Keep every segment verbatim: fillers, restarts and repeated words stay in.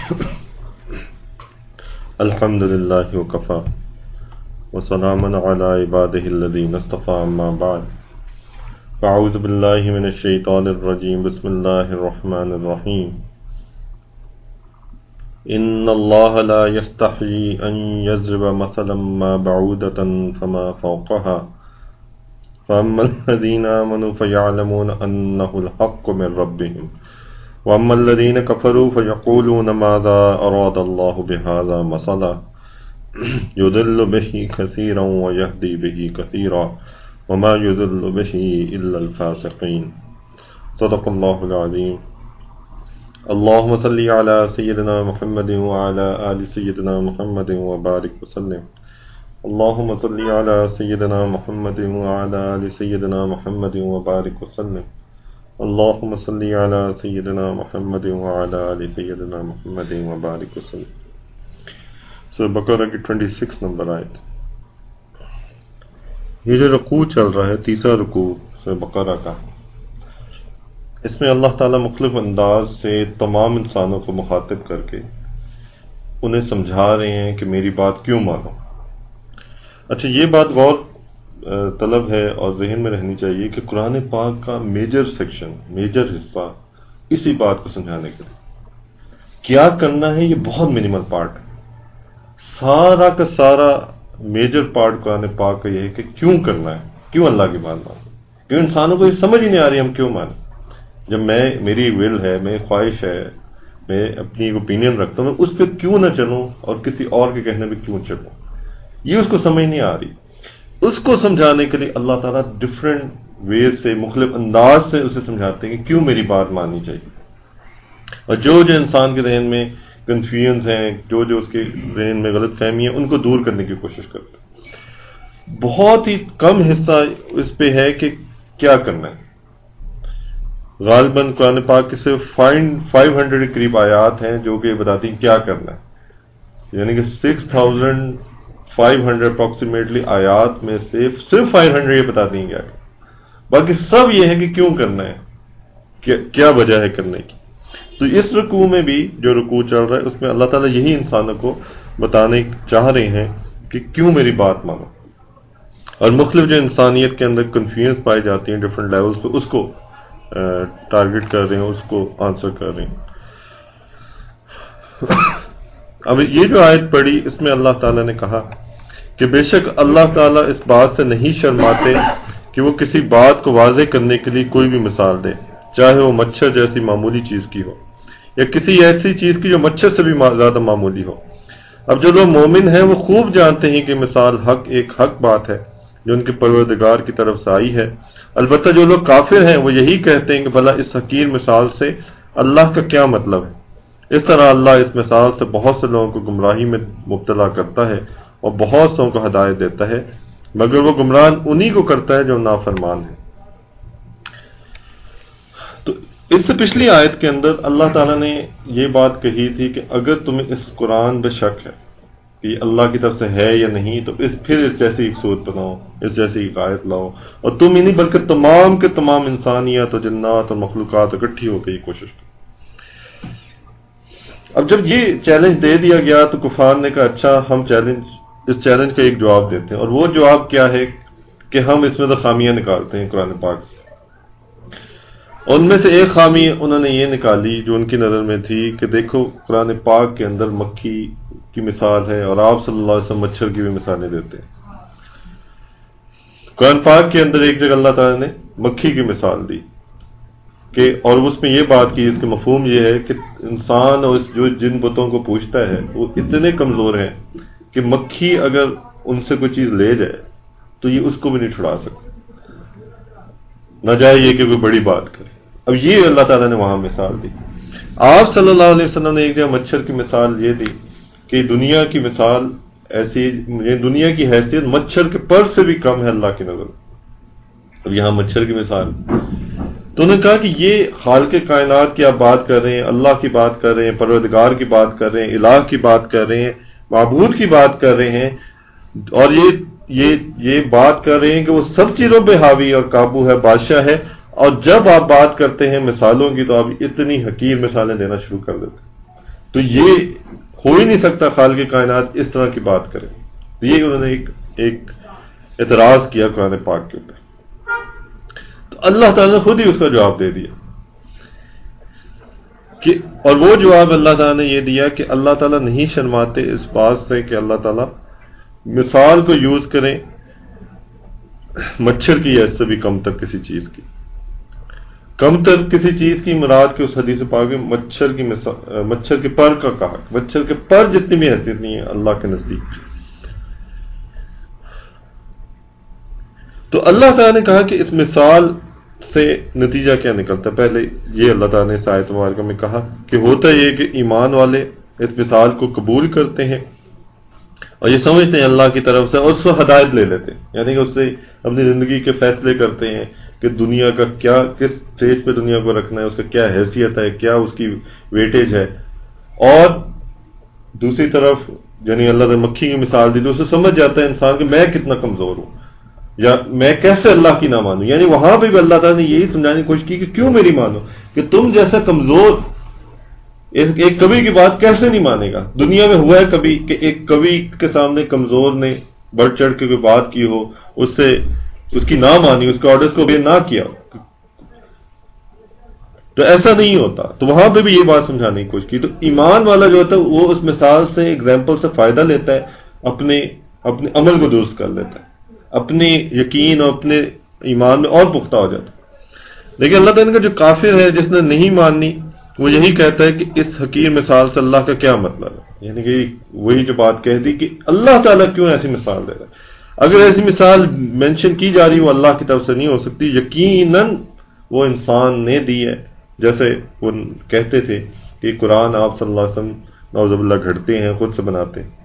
الحمد للہ وکفا وسلام علی عبادہ الذین اصطفى اما بعد فاعوذ باللہ من الشیطان الرجیم بسم اللہ الرحمن الرحیم ان اللہ لا یستحیی ان یضرب مثلا ما بعودۃ فما فوقها فاما الذین آمنوا فیعلمون انہ الحق من ربہم واما الذین کفروا فیقولون ماذا اراد اللہ بہذا مثلا یضل به کثیرا ویہدی به کثیرا وما یضل به الا الفاسقین صدق اللہ العظیم اللہم صلی علی سیدنا محمد وعلی آل سیدنا محمد وبارک وسلم اللہم صلی علی سیدنا محمد وعلی آل سیدنا محمد وبارک وسلم اللہم صلی علی سیدنا محمد وعلی آل سیدنا محمد وبارک وسلم. سورہ بقرہ کی چھبیس نمبر آیت. یہ جو رکوع چل رہا ہے تیسرا رکوع سورہ بقرہ کا، اس میں اللہ تعالیٰ مختلف انداز سے تمام انسانوں کو مخاطب کر کے انہیں سمجھا رہے ہیں کہ میری بات کیوں مانو. اچھا، یہ بات غور طلب ہے اور ذہن میں رہنی چاہیے کہ قرآن پاک کا میجر سیکشن، میجر حصہ اسی بات کو سمجھانے کے لیے کیا کرنا ہے، یہ بہت منیمل پارٹ ہے. سارا کا سارا میجر پارٹ قرآن پاک کا یہ ہے کہ کیوں کرنا ہے، کیوں اللہ کی بات مانو. کیوں انسانوں کو یہ سمجھ ہی نہیں آ رہی ہم کیوں مانیں. جب میں میری ول ہے، میری خواہش ہے، میں اپنی اوپینین رکھتا ہوں، میں اس پہ کیوں نہ چلوں اور کسی اور کے کہنے پہ کیوں چلوں، یہ اس کو سمجھ نہیں آ رہی. اس کو سمجھانے کے لیے اللہ تعالیٰ ڈفرینٹ ویز سے، مختلف انداز سے اسے سمجھاتے ہیں کہ کیوں میری بات ماننی چاہیے. اور جو جو انسان کے ذہن میں کنفیوژن ہیں، جو جو اس کے ذہن میں غلط فہمی ہے، ان کو دور کرنے کی کوشش کرتے ہیں. بہت ہی کم حصہ اس پہ ہے کہ کیا کرنا ہے. غالباً قرآن پاک کے صرف فائیو ہنڈریڈ کے قریب آیات ہیں جو کہ بتاتی ہیں کیا کرنا ہے. یعنی کہ six thousand five hundred approximately آیات میں سے صرف فائیو ہنڈریڈ یہ بتا دیں گے. باقی سب یہ ہے کہ کیوں کرنا ہے، کیا وجہ ہے کرنے کی. تو اس رکوع میں بھی جو رکوع چل رہا ہے اس میں اللہ تعالیٰ یہی انسانوں کو بتانے چاہ رہے ہیں کہ کیوں میری بات مانو. اور مختلف جو انسانیت کے اندر کنفیوژن پائی جاتی ہیں ڈفرینٹ لیولز پہ، اس کو ٹارگٹ کر رہے ہیں، اس کو آنسر کر رہے ہیں. اب یہ جو آیت پڑھی اس میں اللہ تعالیٰ نے کہا کہ بے شک اللہ تعالیٰ اس بات سے نہیں شرماتے کہ وہ کسی بات کو واضح کرنے کے لیے کوئی بھی مثال دے، چاہے وہ مچھر جیسی معمولی چیز کی ہو یا کسی ایسی چیز کی جو مچھر سے بھی زیادہ معمولی ہو. اب جو لوگ مومن ہیں وہ خوب جانتے ہیں کہ مثال حق ایک حق بات ہے جو ان کے پروردگار کی طرف سے آئی ہے. البتہ جو لوگ کافر ہیں وہ یہی کہتے ہیں کہ بھلا اس حقیر مثال سے اللہ کا کیا مطلب ہے. اس طرح اللہ اس مثال سے بہت سے لوگوں کو گمراہی میں مبتلا کرتا ہے اور بہت سوں کو ہدایت دیتا ہے، مگر وہ گمراہ انہی کو کرتا ہے جو نافرمان ہے. تو اس سے پچھلی آیت کے اندر اللہ تعالیٰ نے یہ بات کہی تھی کہ اگر تمہیں اس قرآن پہ شک ہے کہ یہ اللہ کی طرف سے ہے یا نہیں تو اس پھر اس جیسی ایک صورت بناؤ، اس جیسی ایک آیت لاؤ. اور تم ہی نہیں بلکہ تمام کے تمام انسانیت اور جنات اور مخلوقات اکٹھی ہو کے یہ کوشش کرو. اب جب یہ چیلنج دے دیا گیا تو کفار نے کہا اچھا ہم چیلنج اس چیلنج کا ایک جواب دیتے ہیں. اور وہ جواب کیا ہے کہ ہم اس میں تو خامیاں نکالتے ہیں قرآن پاک سے. ان میں سے ایک خامی انہوں نے یہ نکالی جو ان کی نظر میں تھی کہ دیکھو قرآن پاک کے اندر مکھی کی مثال ہے اور آپ صلی اللہ علیہ وسلم مچھر کی بھی مثالیں دیتے ہیں. قرآن پاک کے اندر ایک جگہ اللہ تعالیٰ نے مکھی کی مثال دی کہ اور اس میں یہ بات کی، اس کا مفہوم یہ ہے کہ انسان اور جو جن بتوں کو پوجتا ہے وہ اتنے کمزور ہیں کہ مکھی اگر ان سے کوئی چیز لے جائے تو یہ اس کو بھی نہیں چھڑا سکتے، نہ جائے یہ کہ کوئی بڑی بات کرے. اب یہ اللہ تعالیٰ نے وہاں مثال دی. آپ صلی اللہ علیہ وسلم نے ایک جگہ مچھر کی مثال یہ دی کہ دنیا کی مثال ایسی، دنیا کی حیثیت مچھر کے پر سے بھی کم ہے اللہ کی نظر. اب یہاں مچھر کی مثال تو انہوں نے کہا کہ یہ خالق کائنات کی آپ بات کر رہے ہیں، اللہ کی بات کر رہے ہیں، پروردگار کی بات کر رہے ہیں، الہ کی بات کر رہے ہیں، معبود کی بات کر رہے ہیں، اور یہ یہ یہ بات کر رہے ہیں کہ وہ سب چیزوں پہ حاوی اور قابو ہے، بادشاہ ہے. اور جب آپ بات کرتے ہیں مثالوں کی تو آپ اتنی حقیر مثالیں دینا شروع کر دیتے ہیں. تو یہ ہو ہی نہیں سکتا خالق کائنات اس طرح کی بات کرے. یہ انہوں نے ایک ایک اعتراض کیا قرآن پاک کے اوپر. تو اللہ تعالیٰ نے خود ہی اس کا جواب دے دیا کہ، اور وہ جواب اللہ تعالیٰ نے یہ دیا کہ اللہ تعالیٰ نہیں شرماتے اس بات سے کہ اللہ تعالیٰ مثال کو یوز کریں مچھر کی یا اس سے بھی کم تر کسی چیز کی. کم تر کسی چیز کی مراد کے اس حدیث پاک میں مچھر کی مثال، مچھر کے پر کا کہا. مچھر کے پر جتنی بھی حیثیت نہیں ہے اللہ کے نزدیک. تو اللہ تعالیٰ نے کہا کہ اس مثال سے نتیجہ کیا نکلتا ہے. پہلے یہ اللہ تعالیٰ نے اس آیت مبارکہ میں کہا کہ ہوتا یہ کہ ایمان والے اس مثال کو قبول کرتے ہیں اور یہ سمجھتے ہیں اللہ کی طرف سے اور اس سے ہدایت لے لیتے ہیں، یعنی کہ اس سے اپنی زندگی کے فیصلے کرتے ہیں کہ دنیا کا کیا، کس سٹیج پہ دنیا کو رکھنا ہے، اس کا کیا حیثیت ہے، کیا اس کی ویٹیج ہے. اور دوسری طرف یعنی اللہ نے مکھی کی مثال دی تو اسے سمجھ جاتا ہے انسان کہ میں کتنا کمزور ہوں یا میں کیسے اللہ کی نہ مانوں. یعنی وہاں پہ بھی اللہ تعالیٰ نے یہی سمجھانے کی کوشش کی کہ کیوں میری مانو، کہ تم جیسا کمزور ایک کبھی کی بات کیسے نہیں مانے گا. دنیا میں ہوا ہے کبھی کہ ایک کبھی کے سامنے کمزور نے بڑھ چڑھ کے کوئی بات کی ہو، اس سے اس کی نہ مانی، اس کے آرڈرز کو بھی نہ کیا ہو، تو ایسا نہیں ہوتا. تو وہاں پہ بھی یہ بات سمجھانے کی کوشش کی. تو ایمان والا جو ہوتا ہے وہ اس مثال سے، ایگزامپل سے فائدہ لیتا ہے، اپنے اپنے عمل کو درست کر لیتا ہے، اپنے یقین اور اپنے ایمان میں اور پختہ ہو جاتا ہے. لیکن اللہ تعالیٰ کا جو کافر ہے جس نے نہیں ماننی، وہ یہی کہتا ہے کہ اس حقیر مثال سے اللہ کا کیا مطلب ہے. یعنی کہ وہی جو بات کہہ دی کہ اللہ تعالیٰ کیوں ایسی مثال دے رہا ہے. اگر ایسی مثال مینشن کی جا رہی وہ اللہ کی طرف سے نہیں ہو سکتی، یقیناً وہ انسان نے دی ہے. جیسے وہ کہتے تھے کہ قرآن آپ صلی اللہ علیہ وسلم نعوذ باللہ گھڑتے ہیں، خود سے بناتے ہیں.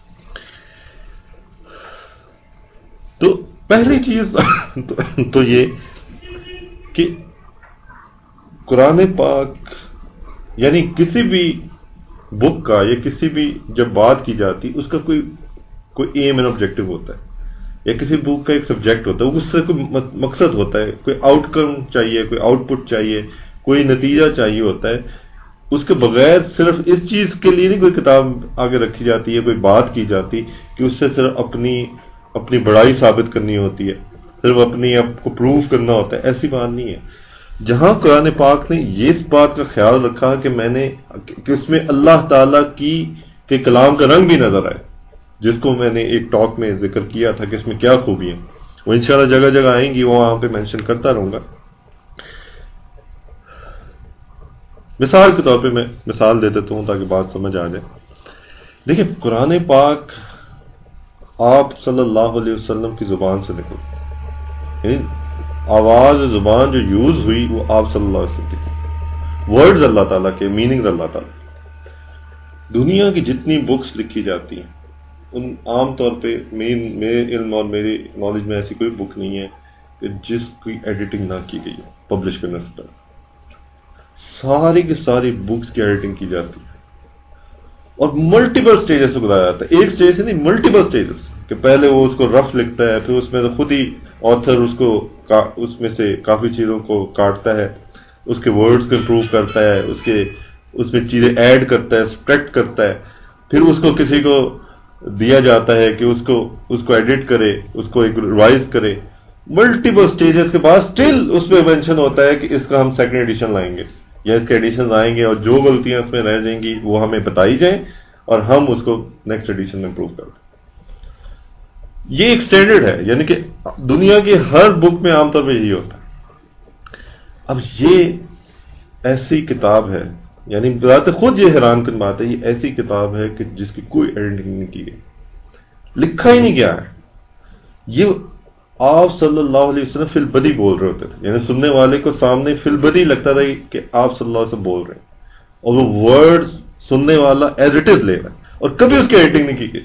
تو پہلی چیز تو یہ کہ قرآن پاک یعنی کسی بھی بک کا یا کسی بھی جب بات کی جاتی اس کا کوئی کوئی ایم اینڈ آبجیکٹو ہوتا ہے، یا کسی بک کا ایک سبجیکٹ ہوتا ہے، اس سے کوئی مقصد ہوتا ہے، کوئی آؤٹ کم چاہیے، کوئی آؤٹ پٹ چاہیے، کوئی نتیجہ چاہیے ہوتا ہے. اس کے بغیر صرف اس چیز کے لیے نہیں کوئی کتاب آگے رکھی جاتی ہے، کوئی بات کی جاتی کہ اس سے صرف اپنی اپنی بڑائی ثابت کرنی ہوتی ہے، صرف اپنی آپ کو پروف کرنا ہوتا ہے. ایسی بات نہیں ہے. جہاں قرآن پاک نے یہ اس بات کا خیال رکھا کہ میں نے کہ اس میں اللہ تعالیٰ کی کے کلام کا رنگ بھی نظر آئے، جس کو میں نے ایک ٹاک میں ذکر کیا تھا کہ اس میں کیا خوبی ہیں، وہ انشاءاللہ جگہ جگہ آئیں گی، وہ وہاں پہ مینشن کرتا رہوں گا. مثال کے طور پہ میں مثال دے دیتا ہوں تاکہ بات سمجھ آ جائے. دیکھیں قرآن پاک آپ صلی اللہ علیہ وسلم کی زبان سے نکل، یعنی آواز زبان جو یوز ہوئی وہ آپ صلی اللہ علیہ وسلم کی تھی، ورڈز اللہ تعالیٰ کے، میننگز اللہ تعالیٰ. دنیا کی جتنی بکس لکھی جاتی ہیں ان عام طور پہ میرے علم اور میری نالج میں ایسی کوئی بک نہیں ہے کہ جس کی ایڈیٹنگ نہ کی گئی ہو پبلش کرنے سے پہلے. ساری کی ساری بکس کی ایڈیٹنگ کی جاتی ہے اور ملٹیپل سٹیجز سے گزارا جاتا ہے. ایک سٹیج سے نہیں، ملٹیپل سٹیجز، کہ پہلے وہ اس کو رف لکھتا ہے، پھر اس میں خود ہی آتھر اس کو اس میں سے کافی چیزوں کو کاٹتا ہے، اس کے ورڈز کو امپروو کرتا ہے، اس کے اس میں چیزیں ایڈ کرتا ہے، سبٹریکٹ کرتا ہے، پھر اس کو کسی کو دیا جاتا ہے کہ اس کو اس کو ایڈٹ کرے، اس کو ایک ریوائز کرے. ملٹیپل سٹیجز کے بعد اسٹل اس میں مینشن ہوتا ہے کہ اس کا ہم سیکنڈ ایڈیشن لائیں گے یا اس کے ایڈیشن آئیں گے، اور جو غلطیاں اس میں رہ جائیں گی وہ ہمیں بتائی جائیں اور ہم اس کو نیکسٹ ایڈیشن میں امپروو کر دیں. یہ ایک اسٹینڈرڈ ہے، یعنی کہ دنیا کی ہر بک میں عام طور پہ یہی ہوتا ہے. اب یہ ایسی کتاب ہے، یعنی بذات خود یہ حیران کن بات ہے، یہ ایسی کتاب ہے کہ جس کی کوئی ایڈیٹنگ نہیں کی گئی، لکھا ہی نہیں گیا ہے. یہ آپ صلی اللہ علیہ وسلم فی البدی بول رہے ہوتے تھے، یعنی سننے والے کو سامنے فی البدی لگتا تھا کہ آپ صلی اللہ علیہ وسلم بول رہے ہیں، اور وہ ورڈ سننے والا ایز اٹ از لے رہا ہے اور کبھی اس کی ایڈیٹنگ نہیں کی گئی.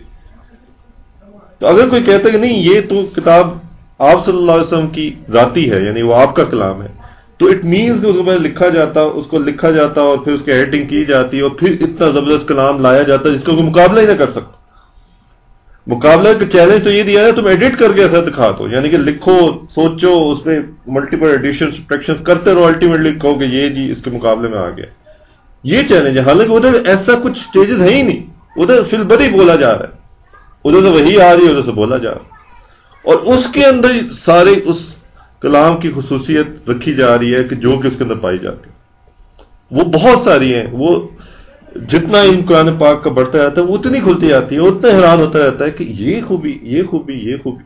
تو اگر کوئی کہتا ہے کہ نہیں یہ تو کتاب آپ صلی اللہ علیہ وسلم کی ذاتی ہے، یعنی وہ آپ کا کلام ہے، تو اٹ مینز کہ اس کو پہلے لکھا جاتا اس کو لکھا جاتا اور پھر اس کی ایڈیٹنگ کی جاتی اور پھر اتنا زبردست کلام لایا جاتا جس کا کوئی مقابلہ ہی نہ کر سکتا. مقابلہ کا چیلنج تو یہ دیا ہے تم ایڈٹ کر کے ایسا دکھا دو، یعنی کہ لکھو، سوچو، اس میں ملٹیپل ایڈیشن سبٹریکشن کرتے رہو، الٹیمیٹلی کہو کہ یہ جی اس کے مقابلے میں آ گیا. یہ چیلنج ہے. حالانکہ ادھر ایسا کچھ سٹیجز ہے ہی نہیں, ادھر فی البری بولا جا رہا ہے, ادھر سے وہی آ رہی ہے, ادھر سے بولا جا رہا ہے, اور اس کے اندر سارے اس کلام کی خصوصیت رکھی جا رہی ہے کہ جو کہ اس کے اندر پائی جاتی ہے. وہ بہت ساری ہیں, وہ جتنا علم قرآن پاک کا بڑھتا جاتا ہے وہ اتنی کھلتی جاتی ہے, اتنا حیران ہوتا رہتا ہے کہ یہ خوبی یہ خوبی یہ خوبی.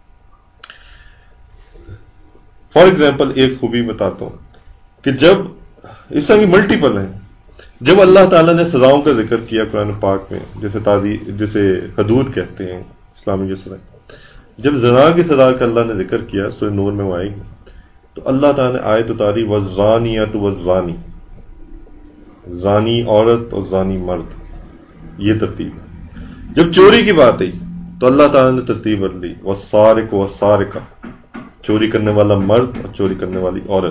فار ایگزامپل ایک خوبی بتاتا ہوں کہ جب اس طرح کی ملٹیپل ہیں, جب اللہ تعالیٰ نے سزاؤں کا ذکر کیا قرآن پاک میں, جیسے تادی جسے حدود کہتے ہیں اسلامی جسے, جب زنا کی سزا کا اللہ نے ذکر کیا سورہ نور میں وہ آئے گی, تو اللہ تعالیٰ نے آیت اتاری والزانیۃ والزانی, زانی عورت اور زانی مرد, یہ ترتیب ہے. جب چوری کی بات آئی تو اللہ تعالیٰ نے ترتیب بدلی, والسارق والسارقہ, چوری کرنے والا مرد اور چوری کرنے والی عورت.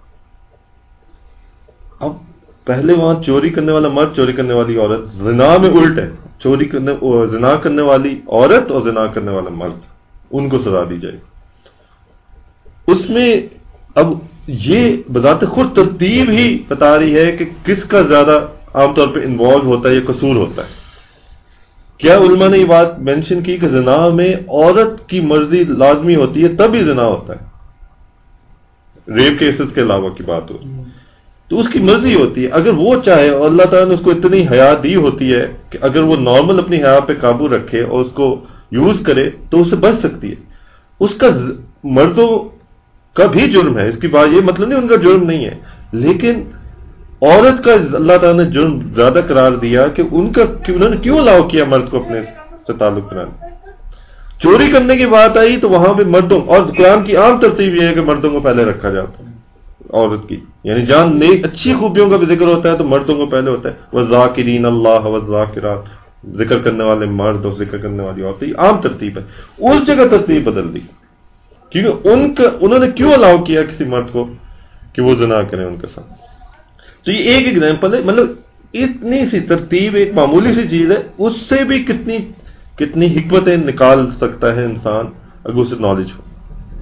اب پہلے وہاں چوری کرنے والا مرد چوری کرنے والی عورت, زنا میں الٹ ہے, چوری کرنے زنا کرنے والی عورت اور زنا کرنے والا مرد, ان کو سزا دی جائے. اس میں اب یہ بذات خود ترتیب ہی بتا رہی ہے کہ کس کا زیادہ عام طور پہ انوالو ہوتا ہے یا قصور ہوتا ہے. کیا علماء نے یہ بات مینشن کی کہ زنا میں عورت کی مرضی لازمی ہوتی ہے تب ہی زنا ہوتا ہے, ریپ کیسز کے علاوہ کی بات ہو تو اس کی مرضی ہوتی ہے. اگر وہ چاہے اور اللہ تعالیٰ نے اس کو اتنی حیا دی ہوتی ہے کہ اگر وہ نارمل اپنی حیا پہ قابو رکھے اور اس کو یوز کرے تو اس سے بچ سکتی ہے. اس کا مردوں کا بھی جرم ہے, اس کی بات یہ مطلب نہیں ان کا جرم نہیں ہے, لیکن عورت کا اللہ تعالیٰ نے جرم زیادہ قرار دیا کہ ان کا انہوں نے کیوں الاؤ کیا مرد کو اپنے سے تعلق بنانے. چوری کرنے کی بات آئی تو وہاں پہ مردوں, اور قرآن کی عام ترتیب یہ ہے کہ مردوں کو پہلے رکھا جاتا ہے عورت کی, یعنی جان نیک اچھی خوبیوں کا بھی ذکر ہوتا ہے تو مردوں کو پہلے ہوتا ہے. وَالذَّاكِرِينَ اللَّهَ وَالذَّاكِرَاتِ, ذکر کرنے والے مرد اور ذکر کرنے والی عورتیں, یہ عام ترتیب ہے. اس جگہ ترتیب بدل دی کیونکہ ان کا انہوں نے کیوں الاؤ کیا کسی مرد کو کہ وہ زنا کریں ان کے ساتھ. تو یہ ایک ایگزامپل ہے, مطلب اتنی سی ترتیب ایک معمولی سی چیز ہے, اس سے بھی کتنی کتنی حکمتیں نکال سکتا ہے انسان اگر اسے نالج ہو.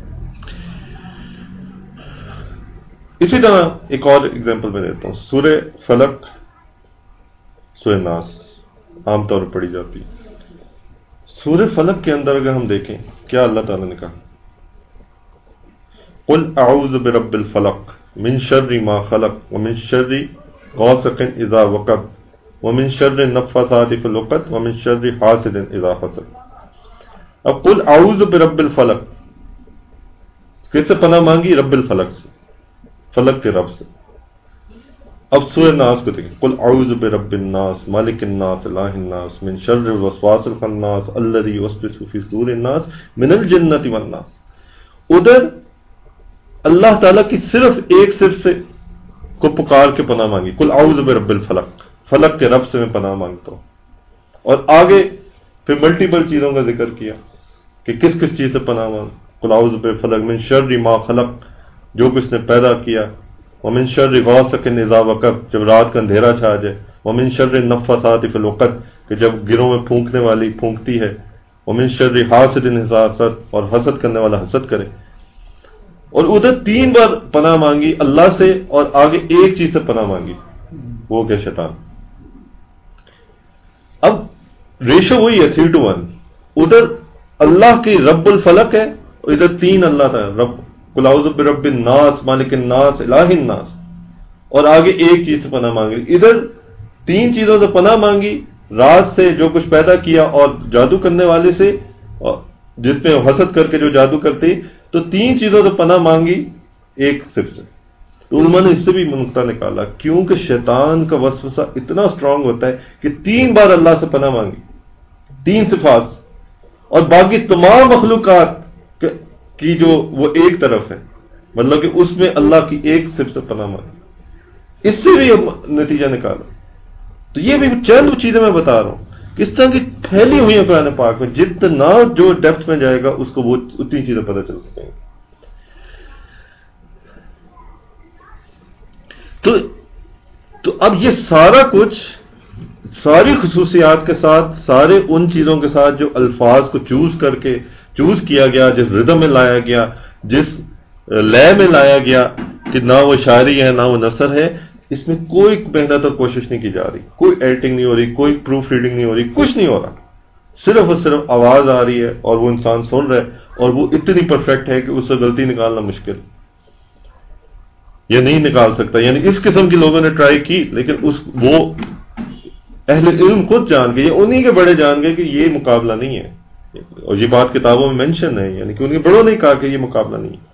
اسی طرح ایک اور ایگزامپل میں دیتا ہوں, سورہ فلق سورہ ناس عام طور پر پڑھی جاتی ہے. سورہ فلق کے اندر اگر ہم دیکھیں کیا اللہ تعالیٰ نے کہا, قل اعوذ برب الفلق من شر ما خلق ومن شر غاسق اذا وقب ومن شر النفاثات في العقد ومن شر حاسد اذا حسد. اب قل اعوذ برب الفلق, کس سے پناہ مانگی؟ رب الفلق سے, فلق کے رب سے. اب سورہ ناس کو دیکھیں, قل اعوذ برب الناس مالک الناس الہ الناس من شر الوسواس الخناس الذی یوسوس فی صدور الناس من الجنۃ والناس. ادھر اللہ تعالیٰ کی صرف ایک صرف سے کو پکار کے پناہ مانگی, قل اعوذ برب الفلق, فلق کے رب سے میں پناہ مانگتا ہوں. اور آگے پھر ملٹیپل چیزوں کا ذکر کیا کہ کس کس چیز سے پناہ مانگ, قل اعوذ بالفلق من شر ما خلق, جو کچھ نے پیدا کیا, ومن شر غاسق اذا وقب, جب رات کا اندھیرا چھا جائے, ومن شر النفاثات فی العقد, کہ جب گروں میں پھونکنے والی پھونکتی ہے, ومن شر حاسد اذا حسد, اور حسد کرنے والا حسد کرے. اور ادھر تین بار پناہ مانگی اللہ سے, اور آگے ایک چیز سے پناہ مانگی, وہ کیا شیطان. اب ریشو وہی ہے تھری ٹو ون, ادھر اللہ کی رب الفلق ہے, اور ادھر تین اللہ تھا رب, قل اعوذ برب الناس مالک الناس الہ الناس, اور آگے ایک چیز سے پناہ مانگی. ادھر تین چیزوں سے پناہ مانگی, رات سے جو کچھ پیدا کیا, اور جادو کرنے والے سے جس میں حسد کر کے جو جادو کرتی, تو تین چیزوں سے پناہ مانگی ایک صرف سے. تو علماء نے اس سے بھی نقطہ نکالا, کیونکہ شیطان کا وسوسہ اتنا اسٹرانگ ہوتا ہے کہ تین بار اللہ سے پناہ مانگی, تین صفات, اور باقی تمام مخلوقات کی جو وہ ایک طرف ہے, مطلب کہ اس میں اللہ کی ایک صرف سے پناہ مانگی. اس سے بھی نتیجہ نکالا. تو یہ بھی چند چیزیں میں بتا رہا ہوں کس طرح کی پھیلی ہوئی ہیں قرآن پاک میں, جتنا جو ڈیپتھ میں جائے گا اس کو وہ اتنی چیزیں پتہ چل سکیں گے. تو تو اب یہ سارا کچھ ساری خصوصیات کے ساتھ, سارے ان چیزوں کے ساتھ جو الفاظ کو چوز کر کے چوز کیا گیا, جس ردم میں لایا گیا, جس لے میں لایا گیا کہ نہ وہ شاعری ہے نہ وہ نثر ہے, اس میں کوئی محنت اور کوشش نہیں کی جا رہی, کوئی ایڈیٹنگ نہیں ہو رہی, کوئی پروف ریڈنگ نہیں ہو رہی, کچھ نہیں ہو رہا, صرف اور صرف آواز آ رہی ہے اور وہ انسان سن رہا ہے, اور وہ اتنی پرفیکٹ ہے کہ اس سے غلطی نکالنا مشکل یا نہیں نکال سکتا. یعنی اس قسم کے لوگوں نے ٹرائی کی, لیکن اس وہ اہل علم خود جان گئے, یا انہی کے بڑے جان گئے کہ یہ مقابلہ نہیں ہے, اور یہ بات کتابوں میں مینشن ہے, یعنی کہ ان کے بڑوں نے کہا کہ یہ مقابلہ نہیں ہے.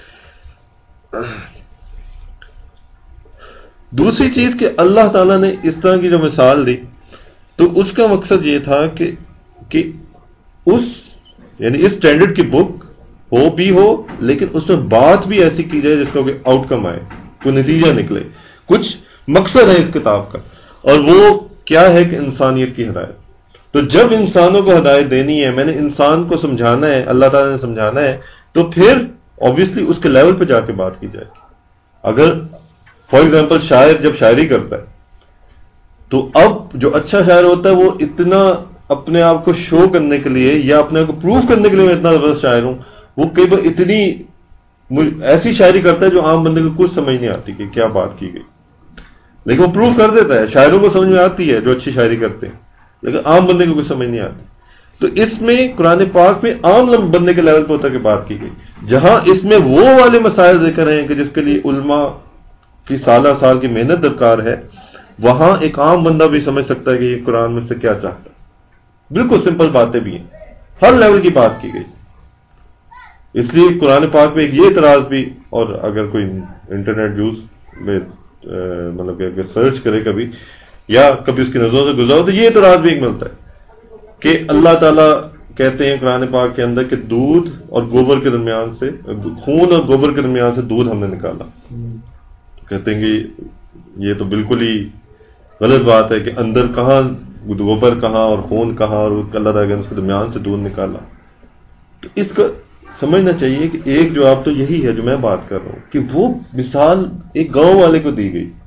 دوسری چیز کہ اللہ تعالیٰ نے اس طرح کی جو مثال دی تو اس کا مقصد یہ تھا کہ کہ اس یعنی اس اسٹینڈرڈ کی بک ہو بھی ہو, لیکن اس میں بات بھی ایسی کی جائے جس کا کوئی آؤٹ کم آئے, کوئی نتیجہ نکلے, کچھ مقصد ہے اس کتاب کا, اور وہ کیا ہے کہ انسانیت کی ہدایت. تو جب انسانوں کو ہدایت دینی ہے, میں نے انسان کو سمجھانا ہے, اللہ تعالیٰ نے سمجھانا ہے, تو پھر obviously اس کے لیول پہ جا کے بات کی جائے. اگر فار ایگزامپل شاعر جب شاعری کرتا ہے تو اب جو اچھا شاعر ہوتا ہے وہ اتنا اپنے آپ کو شو کرنے کے لیے یا اپنے آپ کو پروف کرنے کے لیے میں اتنا زبردست شاعر ہوں, وہ کئی بار اتنی ایسی شاعری کرتا ہے جو عام بندے کو کچھ سمجھ نہیں آتی کہ کیا بات کی گئی, لیکن وہ پروف کر دیتا ہے. شاعروں کو سمجھ میں آتی ہے جو اچھی شاعری کرتے ہیں, لیکن عام بندے کو کچھ سمجھ نہیں آتی. تو اس میں قرآن پاک میں عام بندے کے لیول پہ اتر کے بات کی گئی, جہاں اس میں وہ والے مسائل ذکر ہیں کہ جس کے لیے علماء کی سالہ سال کی محنت درکار ہے, وہاں ایک عام بندہ بھی سمجھ سکتا ہے کہ یہ قرآن میں سے کیا چاہتا ہے. بالکل سمپل باتیں بھی ہیں, ہر لیول کی بات کی گئی. اس لیے قرآن پاک میں ایک یہ اعتراض بھی, اور اگر کوئی انٹرنیٹ یوز میں مطلب کہ اگر سرچ کرے کبھی یا کبھی اس کی نظروں سے گزرا تو یہ اعتراض بھی ایک ملتا ہے کہ اللہ تعالیٰ کہتے ہیں قرآن پاک کے اندر کہ دودھ اور گوبر کے درمیان سے, خون اور گوبر کے درمیان سے دودھ ہم نے نکالا. کہتے ہیں کہ یہ تو بالکل ہی غلط بات ہے کہ اندر کہاں گوبر کہاں اور خون کہاں, اور اللہ تعالیٰ نے اس کے درمیان سے دودھ نکالا. تو اس کا سمجھنا چاہیے کہ ایک جواب تو یہی ہے جو میں بات کر رہا ہوں, کہ وہ مثال ایک گاؤں والے کو دی گئی,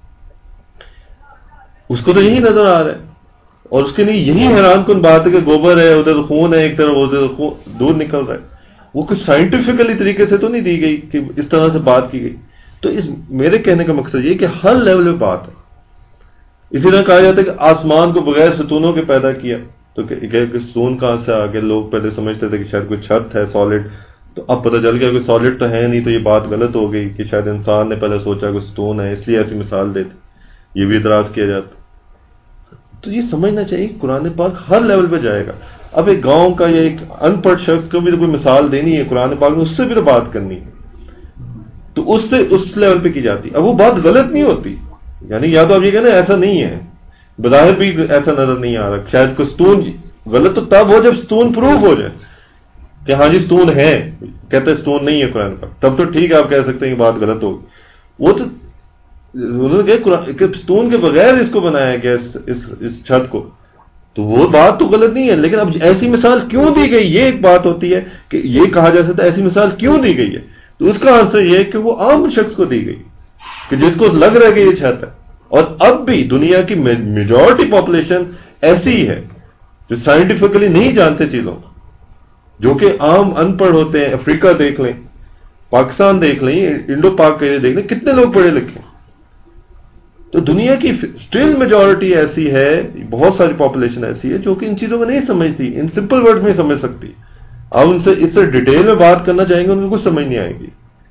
اس کو تو یہی نظر آ رہا ہے, اور اس کے لیے یہی حیران کن بات ہے کہ گوبر ہے, ادھر خون ہے ایک طرف, ادھر دودھ نکل رہا ہے. وہ کچھ سائنٹیفکلی طریقے سے تو نہیں دی گئی کہ اس طرح سے بات کی گئی. تو اس میرے کہنے کا مقصد یہ کہ ہر لیول پہ بات ہے. اسی طرح کہا جاتا ہے کہ آسمان کو بغیر ستونوں کے پیدا کیا, تو کہ ستون کہاں سے آگے, لوگ پہلے سمجھتے تھے کہ شاید کوئی چھت ہے سالڈ, تو اب پتہ چل گیا کہ سالڈ تو ہے نہیں, تو یہ بات غلط ہو گئی کہ شاید انسان نے پہلے سوچا کہ ستون ہے اس لیے ایسی مثال دیتے, یہ بھی اعتراض کیا جاتا. تو یہ سمجھنا چاہیے کہ قرآن پاک ہر لیول پہ جائے گا. اب ایک گاؤں کا یا ایک ان پڑھ شخص کو بھی تو کوئی مثال دینی ہے قرآن پاک میں, اس سے بھی تو بات کرنی ہے, تو اس سے اس لیول پہ کی جاتی. اب وہ بات غلط نہیں ہوتی, یعنی یا تو آپ یہ کہنا ایسا نہیں ہے, بظاہر بھی ایسا نظر نہیں آ رہا, شاید کوئی ستون غلط تو تب ہو جب ستون پروف ہو جائے کہ ہاں جی ستون ہے, کہتے ستون نہیں ہے قرآن پاک, تب تو ٹھیک ہے آپ کہہ سکتے ہیں کہ بات غلط ہوگی. وہ تو انہوں نے کہ ستون کے بغیر اس کو بنایا گیا اس, اس, اس چھت کو, تو وہ بات تو غلط نہیں ہے. لیکن اب ایسی مثال کیوں دی گئی, یہ ایک بات ہوتی ہے کہ یہ کہا جا سکتا ہے ایسی مثال کیوں دی گئی ہے. تو اس کا آنسر یہ ہے کہ وہ عام شخص کو دی گئی کہ جس کو لگ رہا ہے کہ یہ چھت ہے. اور اب بھی دنیا کی میجورٹی پاپولیشن ایسی ہی ہے جو سائنٹیفکلی نہیں جانتے چیزوں کو, جو کہ عام ان پڑھ ہوتے ہیں. افریقہ دیکھ لیں, پاکستان دیکھ لیں, انڈو پاک ایریا دیکھ لیں, کتنے لوگ پڑھے لکھے. تو دنیا کی اسٹل میجورٹی ایسی ہے, بہت ساری پاپولیشن ایسی ہے جو کہ ان چیزوں کو نہیں سمجھتی, ان سمپل ورڈ میں سمجھ سکتی. آپ ان سے اس سے ڈیٹیل میں بات کرنا چاہیں گے ان کو کچھ سمجھ نہیں آئے گی.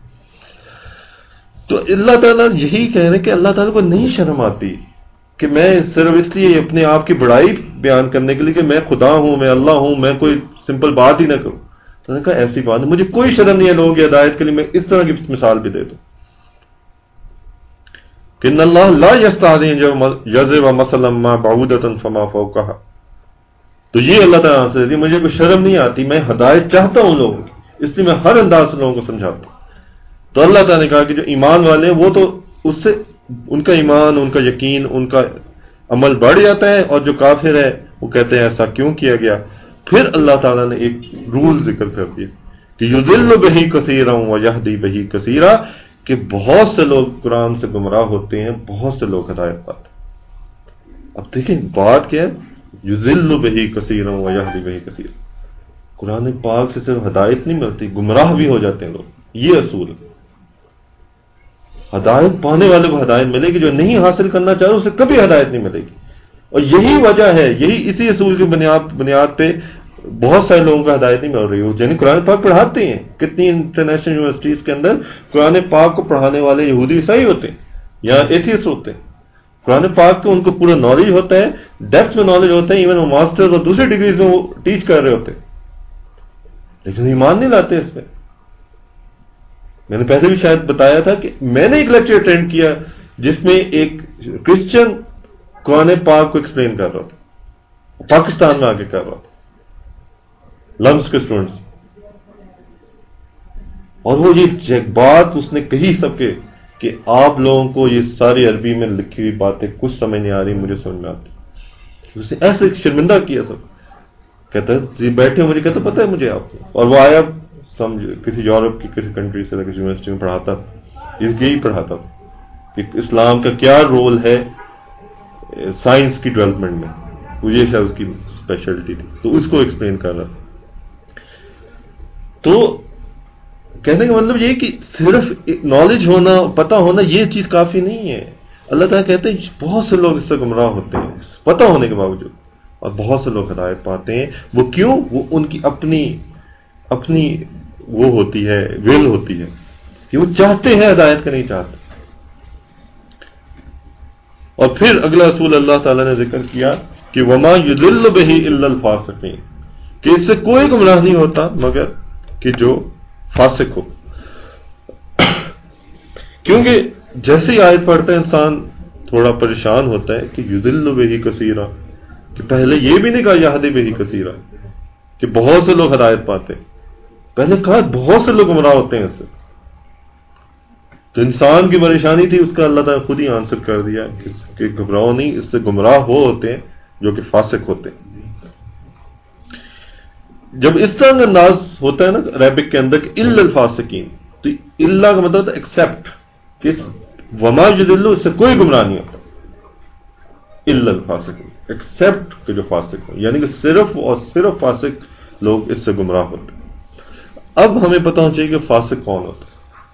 تو اللہ تعالیٰ یہی کہہ رہے ہیں کہ اللہ تعالیٰ کو نہیں شرم آتی کہ میں صرف اس لیے اپنے آپ کی بڑائی بیان کرنے کے لیے کہ میں خدا ہوں, میں اللہ ہوں, میں کوئی سمپل بات ہی نہ کروں. تو نے کہا ایسی بات نہیں, مجھے کوئی شرم نہیں ہے لوگوں کی ہدایت کے لیے میں اس طرح کی مثال بھی دے دوں کہ ان اللہ لا یستحی یضرب مثلا ما بعودۃ فما فوقها. تو یہ اللہ تعالیٰ سے مجھے کوئی شرم نہیں آتی, میں ہدایت چاہتا ہوں لوگوں کی, اس لیے میں ہر انداز سے لوگوں کو سمجھاتا ہوں. تو اللہ تعالیٰ نے کہا کہ جو ایمان والے ہیں وہ تو اس سے ان کا ایمان, ان کا یقین, ان کا عمل بڑھ جاتا ہے, اور جو کافر ہے وہ کہتے ہیں ایسا کیوں کیا گیا. پھر اللہ تعالیٰ نے ایک رول ذکر کر دیا کہ یضل بہ کثیرا ویہدی بہ کثیرا, کہ بہت سے لوگ قرآن سے گمراہ ہوتے ہیں, بہت سے لوگ ہدایت پاتے ہیں. اب دیکھیں بات کیا ہے, یضل بہ کثیرا ویہدی بہ کثیرا. قرآن پاک سے صرف ہدایت نہیں ملتی, گمراہ بھی ہو جاتے ہیں لوگ. یہ اصول ہے. ہدایت پانے والے کو ہدایت ملے گی، جو نہیں حاصل کرنا چاہ رہا اسے کبھی ہدایت نہیں ملے گی. اور یہی وجہ ہے، یہی اسی اصول کی بنیاد بنیاد پہ بہت سارے لوگوں کو ہدایت نہیں مل رہی ہو. یعنی قرآن پاک پڑھاتے ہیں، کتنی انٹرنیشنل یونیورسٹیز کے اندر قرآن پاک کو پڑھانے والے یہودی عیسائی ہوتے ہیں یا ایتھیسٹ ہوتے ہیں. قرآن پاک کو ان کو پورا نالج ہوتا ہے، ڈیپتھ میں نالج ہوتا ہے، ایون وہ ماسٹر اور دوسری ڈگریز میں وہ ٹیچ کر رہے ہوتے ہیں، لیکن ایمان نہیں لاتے اس میں. میں نے پہلے بھی شاید بتایا تھا کہ میں نے ایک لیکچر اٹینڈ کیا جس میں ایک کرسچن قرآن پاک کو ایکسپلین کر رہا تھا، پاکستان میں آ کے کر رہا تھا، لمس کے اسٹوڈنٹس، اور وہ یہ بات اس نے کہی سب کے کہ آپ لوگوں کو یہ ساری عربی میں لکھی ہوئی باتیں کچھ سمجھ نہیں آ رہی، مجھے سمجھ میں آتی. اس نے ایسے شرمندہ کیا سب. کہتا ہے بیٹھے مجھے کہتا پتہ ہے مجھے آپ کو. اور وہ آیا سمجھ کسی یورپ کی کسی کنٹری سے کسی یونیورسٹی میں پڑھاتا، اس یہی پڑھاتا کہ اسلام کا کیا رول ہے سائنس کی ڈیولپمنٹ میں. وہ یہ شاید اس کی اسپیشلٹی تھی، تو اس کو ایکسپلین کر رہا. تو کہنے کا مطلب یہ کہ صرف نالج ہونا، پتہ ہونا یہ چیز کافی نہیں ہے. اللہ تعالیٰ کہتے ہیں بہت سے لوگ اس سے گمراہ ہوتے ہیں پتہ ہونے کے باوجود، اور بہت سے لوگ ہدایت پاتے ہیں. وہ کیوں؟ وہ ان کی اپنی اپنی وہ ہوتی ہے، ول ہوتی ہے کہ وہ چاہتے ہیں ہدایت کا، نہیں چاہتے. اور پھر اگلا رسول اللہ تعالیٰ نے ذکر کیا کہ وما یضل بہ الا الفاسقین، کہ اس سے کوئی گمراہ نہیں ہوتا مگر کہ جو فاسق ہو. کیونکہ جیسے ہی آیت پڑھتا ہے انسان تھوڑا پریشان ہوتا ہے کہ یضل بہ کثیرا، کہ پہلے یہ بھی نہیں کہا یہدی بہ کثیرا کہ بہت سے لوگ ہدایت پاتے، پہلے کہا بہت سے لوگ گمراہ ہوتے ہیں اس سے. تو انسان کی پریشانی تھی، اس کا اللہ تعالیٰ خود ہی آنسر کر دیا کہ گھبراؤ نہیں، اس سے گمراہ ہو ہوتے ہیں جو کہ فاسق ہوتے ہیں. جب اس طرح کا انداز ہوتا ہے نا عربک کے اندر کہ الا الفاسقین، تو الا کا مطلب ایکسپٹ، کہ وما یضل اس سے کوئی گمراہ نہیں ہوتا، الا الفاسقین ایکسپٹ کہ جو فاسق ہو، یعنی کہ صرف اور صرف فاسق لوگ اس سے گمراہ ہوتے ہیں. اب ہمیں پتہ ہونا چاہیے کہ فاسق کون ہوتا ہے.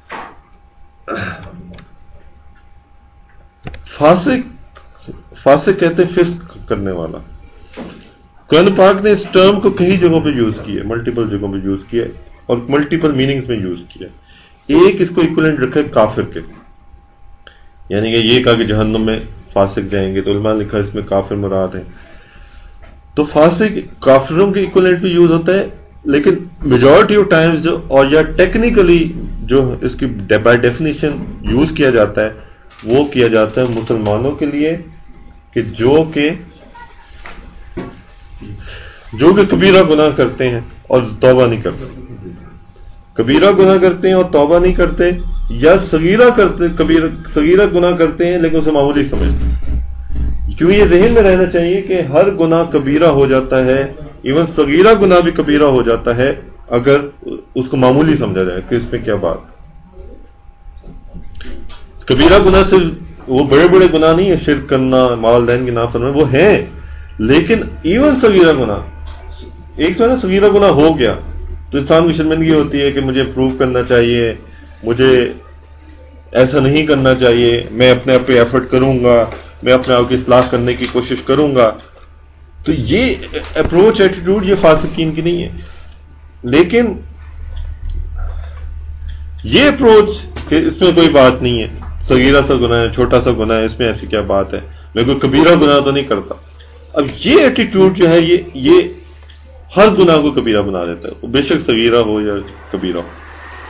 فاسق فاسق کہتے ہیں فسق کرنے والا. قرآن پاک نے اس ٹرم کو کئی جگہوں پہ یوز کیا، ملٹیپل جگہوں پہ یوز کیا اور ملٹیپل میننگز میں یوز کیا. ایک اس کو ایکویلنٹ رکھا ہے کافر کے، یعنی کہ یہ کہا کہ جہنم میں فاسق جائیں گے، تو علماء نے لکھا اس میں کافر مراد ہے. تو فاسق کافروں کے ایکویلنٹ بھی یوز ہوتا ہے، لیکن میجورٹی آف ٹائمز جو اور یا ٹیکنیکلی جو اس کی بائی ڈیفینیشن یوز کیا جاتا ہے وہ کیا جاتا ہے مسلمانوں کے لیے کہ جو کہ جو کہ کبیرہ گناہ کرتے ہیں اور توبہ نہیں کرتے. کبیرہ گناہ کرتے ہیں اور توبہ نہیں کرتے، یا صغیرہ کرتے کبیرہ صغیرہ گناہ کرتے ہیں لیکن اسے معمولی سمجھتے ہیں. کیوں یہ ذہن میں رہنا چاہیے کہ ہر گناہ کبیرہ ہو جاتا ہے، ایون صغیرہ گناہ بھی کبیرہ ہو جاتا ہے اگر اس کو معمولی سمجھا جائے کہ اس میں کیا بات. کبیرہ گناہ صرف وہ بڑے بڑے گناہ نہیں ہے، شرک کرنا، والدین کی نافرمانی وہ ہیں، لیکن ایون صغیرہ گناہ، ایک تو ہے نا صغیرہ گناہ ہو گیا تو انسان کی شرمندگی ہوتی ہے کہ مجھے پروو کرنا چاہیے، مجھے ایسا نہیں کرنا چاہیے، میں اپنے آپ پہ ایفرٹ کروں گا، میں اپنے آپ کی اصلاح کرنے کی کوشش کروں گا. تو یہ اپروچ ایٹیٹیوڈ یہ فاسقین کی نہیں ہے. لیکن یہ اپروچ کہ اس میں کوئی بات نہیں ہے، صغیرہ سا گناہ ہے، چھوٹا سا گناہ ہے، اس میں ایسی کیا بات ہے، میں کوئی کبیرہ گناہ تو نہیں کرتا. اب یہ ایٹیٹیوڈ جو ہے یہ یہ ہر گناہ کو کبیرہ بنا دیتا ہے، بے شک صغیرہ ہو یا کبیرہ ہو.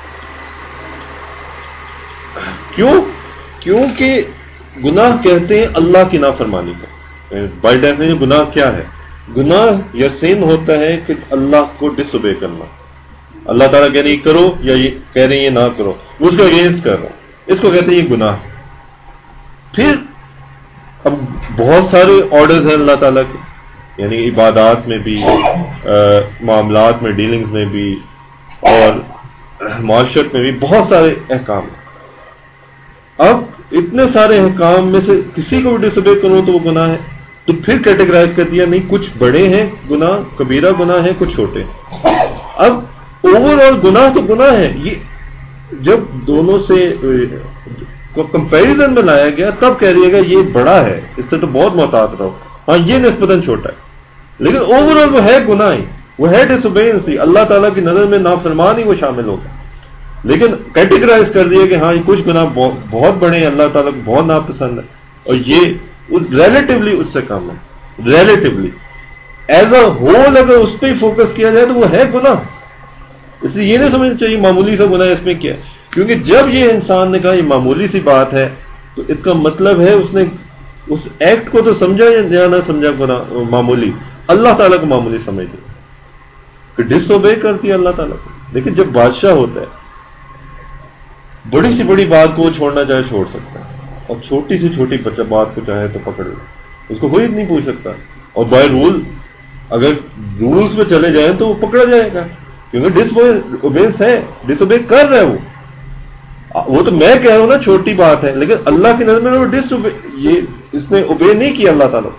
کیوں؟ کیونکہ گناہ کہتے ہیں اللہ کی نافرمانی کو. بائی ڈیفینیشن گناہ کیا ہے؟ گناہ یا سین ہوتا ہے کہ اللہ کو ڈس اوبے کرنا. اللہ تعالیٰ کہہ رہے یہ کرو یا یہ کہہ رہے ہیں یہ نہ کرو، وہ اس کو اگینسٹ کر رہا ہوں، اس کو کہتے ہیں یہ گناہ. پھر اب بہت سارے آرڈرز ہیں اللہ تعالیٰ کے، یعنی عبادات میں بھی، معاملات میں، ڈیلنگز میں بھی، اور معاشرت میں بھی بہت سارے احکام ہیں. اب اتنے سارے احکام میں سے کسی کو بھی ڈس اوبے کرو تو وہ گناہ ہے. تو پھر کیٹیگرائز کر دیا، نہیں کچھ بڑے ہیں گناہ، کبیرہ گناہ ہیں، کچھ چھوٹے. اب اوور آل گناہ تو گناہ ہے. یہ جب دونوں سے کو کمپیریزن میں لایا گیا تب کہہ رہی گا یہ بڑا ہے، اس سے تو بہت محتاط رہو، ہاں یہ نسبتاً چھوٹا ہے، لیکن اوور آل وہ ہے گناہ ہی، وہ ہے ڈس اوبیڈنس، اللہ تعالیٰ کی نظر میں نافرمان ہی وہ شامل ہوگا، لیکن کیٹیگرائز کر دیا کہ ہاں یہ کچھ گناہ بہت بڑے ہیں، اللہ تعالیٰ کو بہت ناپسند ہے، اور یہ ریلیٹیولی اس سے کم ہے، ریلیٹیولی ایز اے ہول اگر اس پہ ہی فوکس کیا جائے تو وہ ہے گناہ. اس لیے یہ نہیں سمجھنا چاہیے معمولی سا گناہ اس میں کیا ہے، کیونکہ جب یہ انسان نے کہا یہ معمولی سی بات ہے تو اس کا مطلب ہے اس نے اس ایکٹ کو تو سمجھا یا نہ سمجھا گناہ معمولی، اللہ تعالیٰ کو معمولی سمجھ لیا کہ ڈس اوبے کرتی ہے اللہ تعالیٰ کو. لیکن جب بادشاہ ہوتا ہے بڑی سی بڑی بات کو وہ چھوڑنا چاہے چھوڑ سکتا ہے، اور چھوٹی سی چھوٹی بچہ بات کو چاہے تو پکڑ لے، اس کو کوئی نہیں پوچھ سکتا، اور بائی رول اگر رولز میں چلے جائیں تو وہ پکڑا جائے گا، کیونکہ ڈس اوبیس ہے، ڈس اوبے کر رہے وہ وہ تو میں کہہ رہا ہوں نا چھوٹی بات ہے، لیکن اللہ کی نظر میں وہ ڈس اوبے، یہ اس نے اوبے نہیں کیا اللہ تعالیٰ.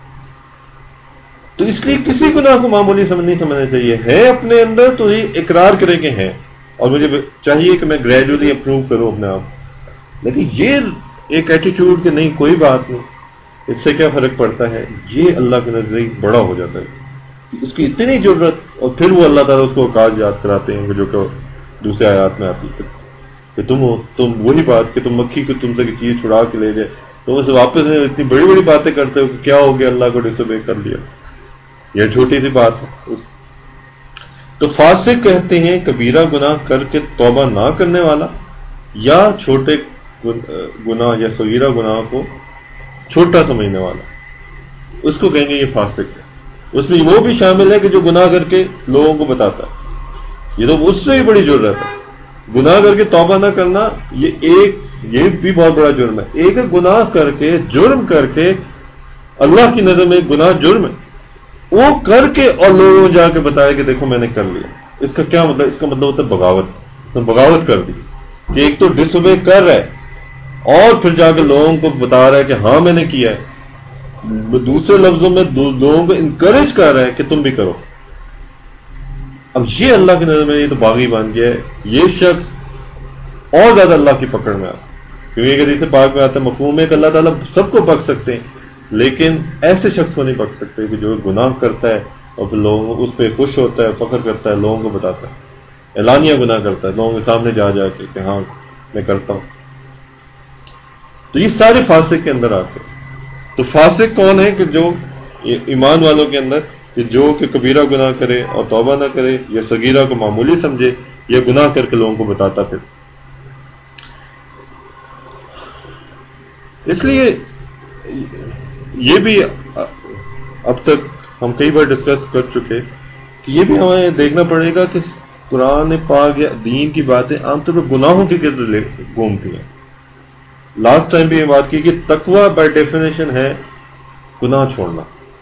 تو اس لیے کسی گناہ کو معمولی سمجھ نہیں سمجھنا چاہیے، ہے اپنے اندر تو یہ اقرار کرے کہ ہیں، اور مجھے چاہیے کہ میں گریجولی اپروو کروں اپنے آپ. لیکن یہ ایک ایٹیٹیوڈ کہ نہیں کوئی بات نہیں، اس سے کیا فرق پڑتا ہے، یہ اللہ کے نزدیک بڑا ہو جاتا ہے، اس کی اتنی ضرورت. اور پھر وہ اللہ تعالیٰ اس کو اوقات یاد کراتے ہیں جو کہ دوسرے آیات میں آتی ہے کہ تم ہو تم وہی بات کہ تم مکھی کو تم سے چیز چھڑا کے لے جائے، تم اسے واپس اتنی بڑی بڑی باتیں کرتے ہو کہ کیا ہو گیا، اللہ کو ڈس اوبے کر لیا، یہ چھوٹی سی بات ہے. تو فاسق کہتے ہیں کبیرہ گناہ کر کے توبہ نہ کرنے والا، یا چھوٹے گناہ یا صغیرہ گناہ کو چھوٹا سمجھنے والا، اس کو کہیں گے یہ فاسق ہے. اس میں وہ بھی شامل ہے کہ جو گناہ کر کے لوگوں کو بتاتا ہے، یہ تو اس سے بھی بڑی ضرورت ہے. گناہ کر کے توبہ نہ کرنا یہ ایک یہ بھی بہت بڑا جرم ہے. ایک گناہ کر کے جرم کر کے اللہ کی نظر میں گناہ جرم ہے، وہ کر کے اور لوگوں کو جا کے بتایا کہ دیکھو میں نے کر لیا. اس کا کیا مطلب؟ اس کا مطلب ہوتا ہے بغاوت. اس نے بغاوت کر دی کہ ایک تو ڈس اوبے کر رہا ہے اور پھر جا کے لوگوں کو بتا رہا ہے کہ ہاں میں نے کیا ہے. دوسرے لفظوں میں لوگوں کو انکریج کر رہا ہے کہ تم بھی کرو. اب یہ اللہ کی نظر میں یہ تو باغی بن گیا ہے. یہ شخص اور زیادہ اللہ کی پکڑ میں آتا ہے، کیونکہ ایک حدیث پاک میں آتا ہے مفہوم ہے کہ اللہ تعالیٰ سب کو بخش سکتے ہیں، لیکن ایسے شخص کو نہیں بخش سکتے کہ جو گناہ کرتا ہے اور پھر لوگوں اس پہ خوش ہوتا ہے، فخر کرتا ہے، لوگوں کو بتاتا ہے، اعلانیہ گناہ کرتا ہے لوگوں کے سامنے جا جا کے کہ ہاں میں کرتا ہوں. تو یہ سارے فاسق کے اندر آتے ہیں. تو فاسق کون ہے؟ کہ جو ایمان والوں کے اندر کہ جو کہ کبیرہ گناہ کرے اور توبہ نہ کرے، یا صغیرہ کو معمولی سمجھے، یا گناہ کر کے لوگوں کو بتاتا پھر. اس لیے یہ بھی اب تک ہم کئی بار ڈسکس کر چکے کہ یہ بھی ہمیں دیکھنا پڑے گا کہ قرآن پاک یا دین کی باتیں عام طور پر گناہوں کے گرد گھومتی ہیں. لاسٹ ٹائم بھی یہ بات کی کہ تقویٰ بائی ڈیفینیشن ہے گناہ چھوڑنا.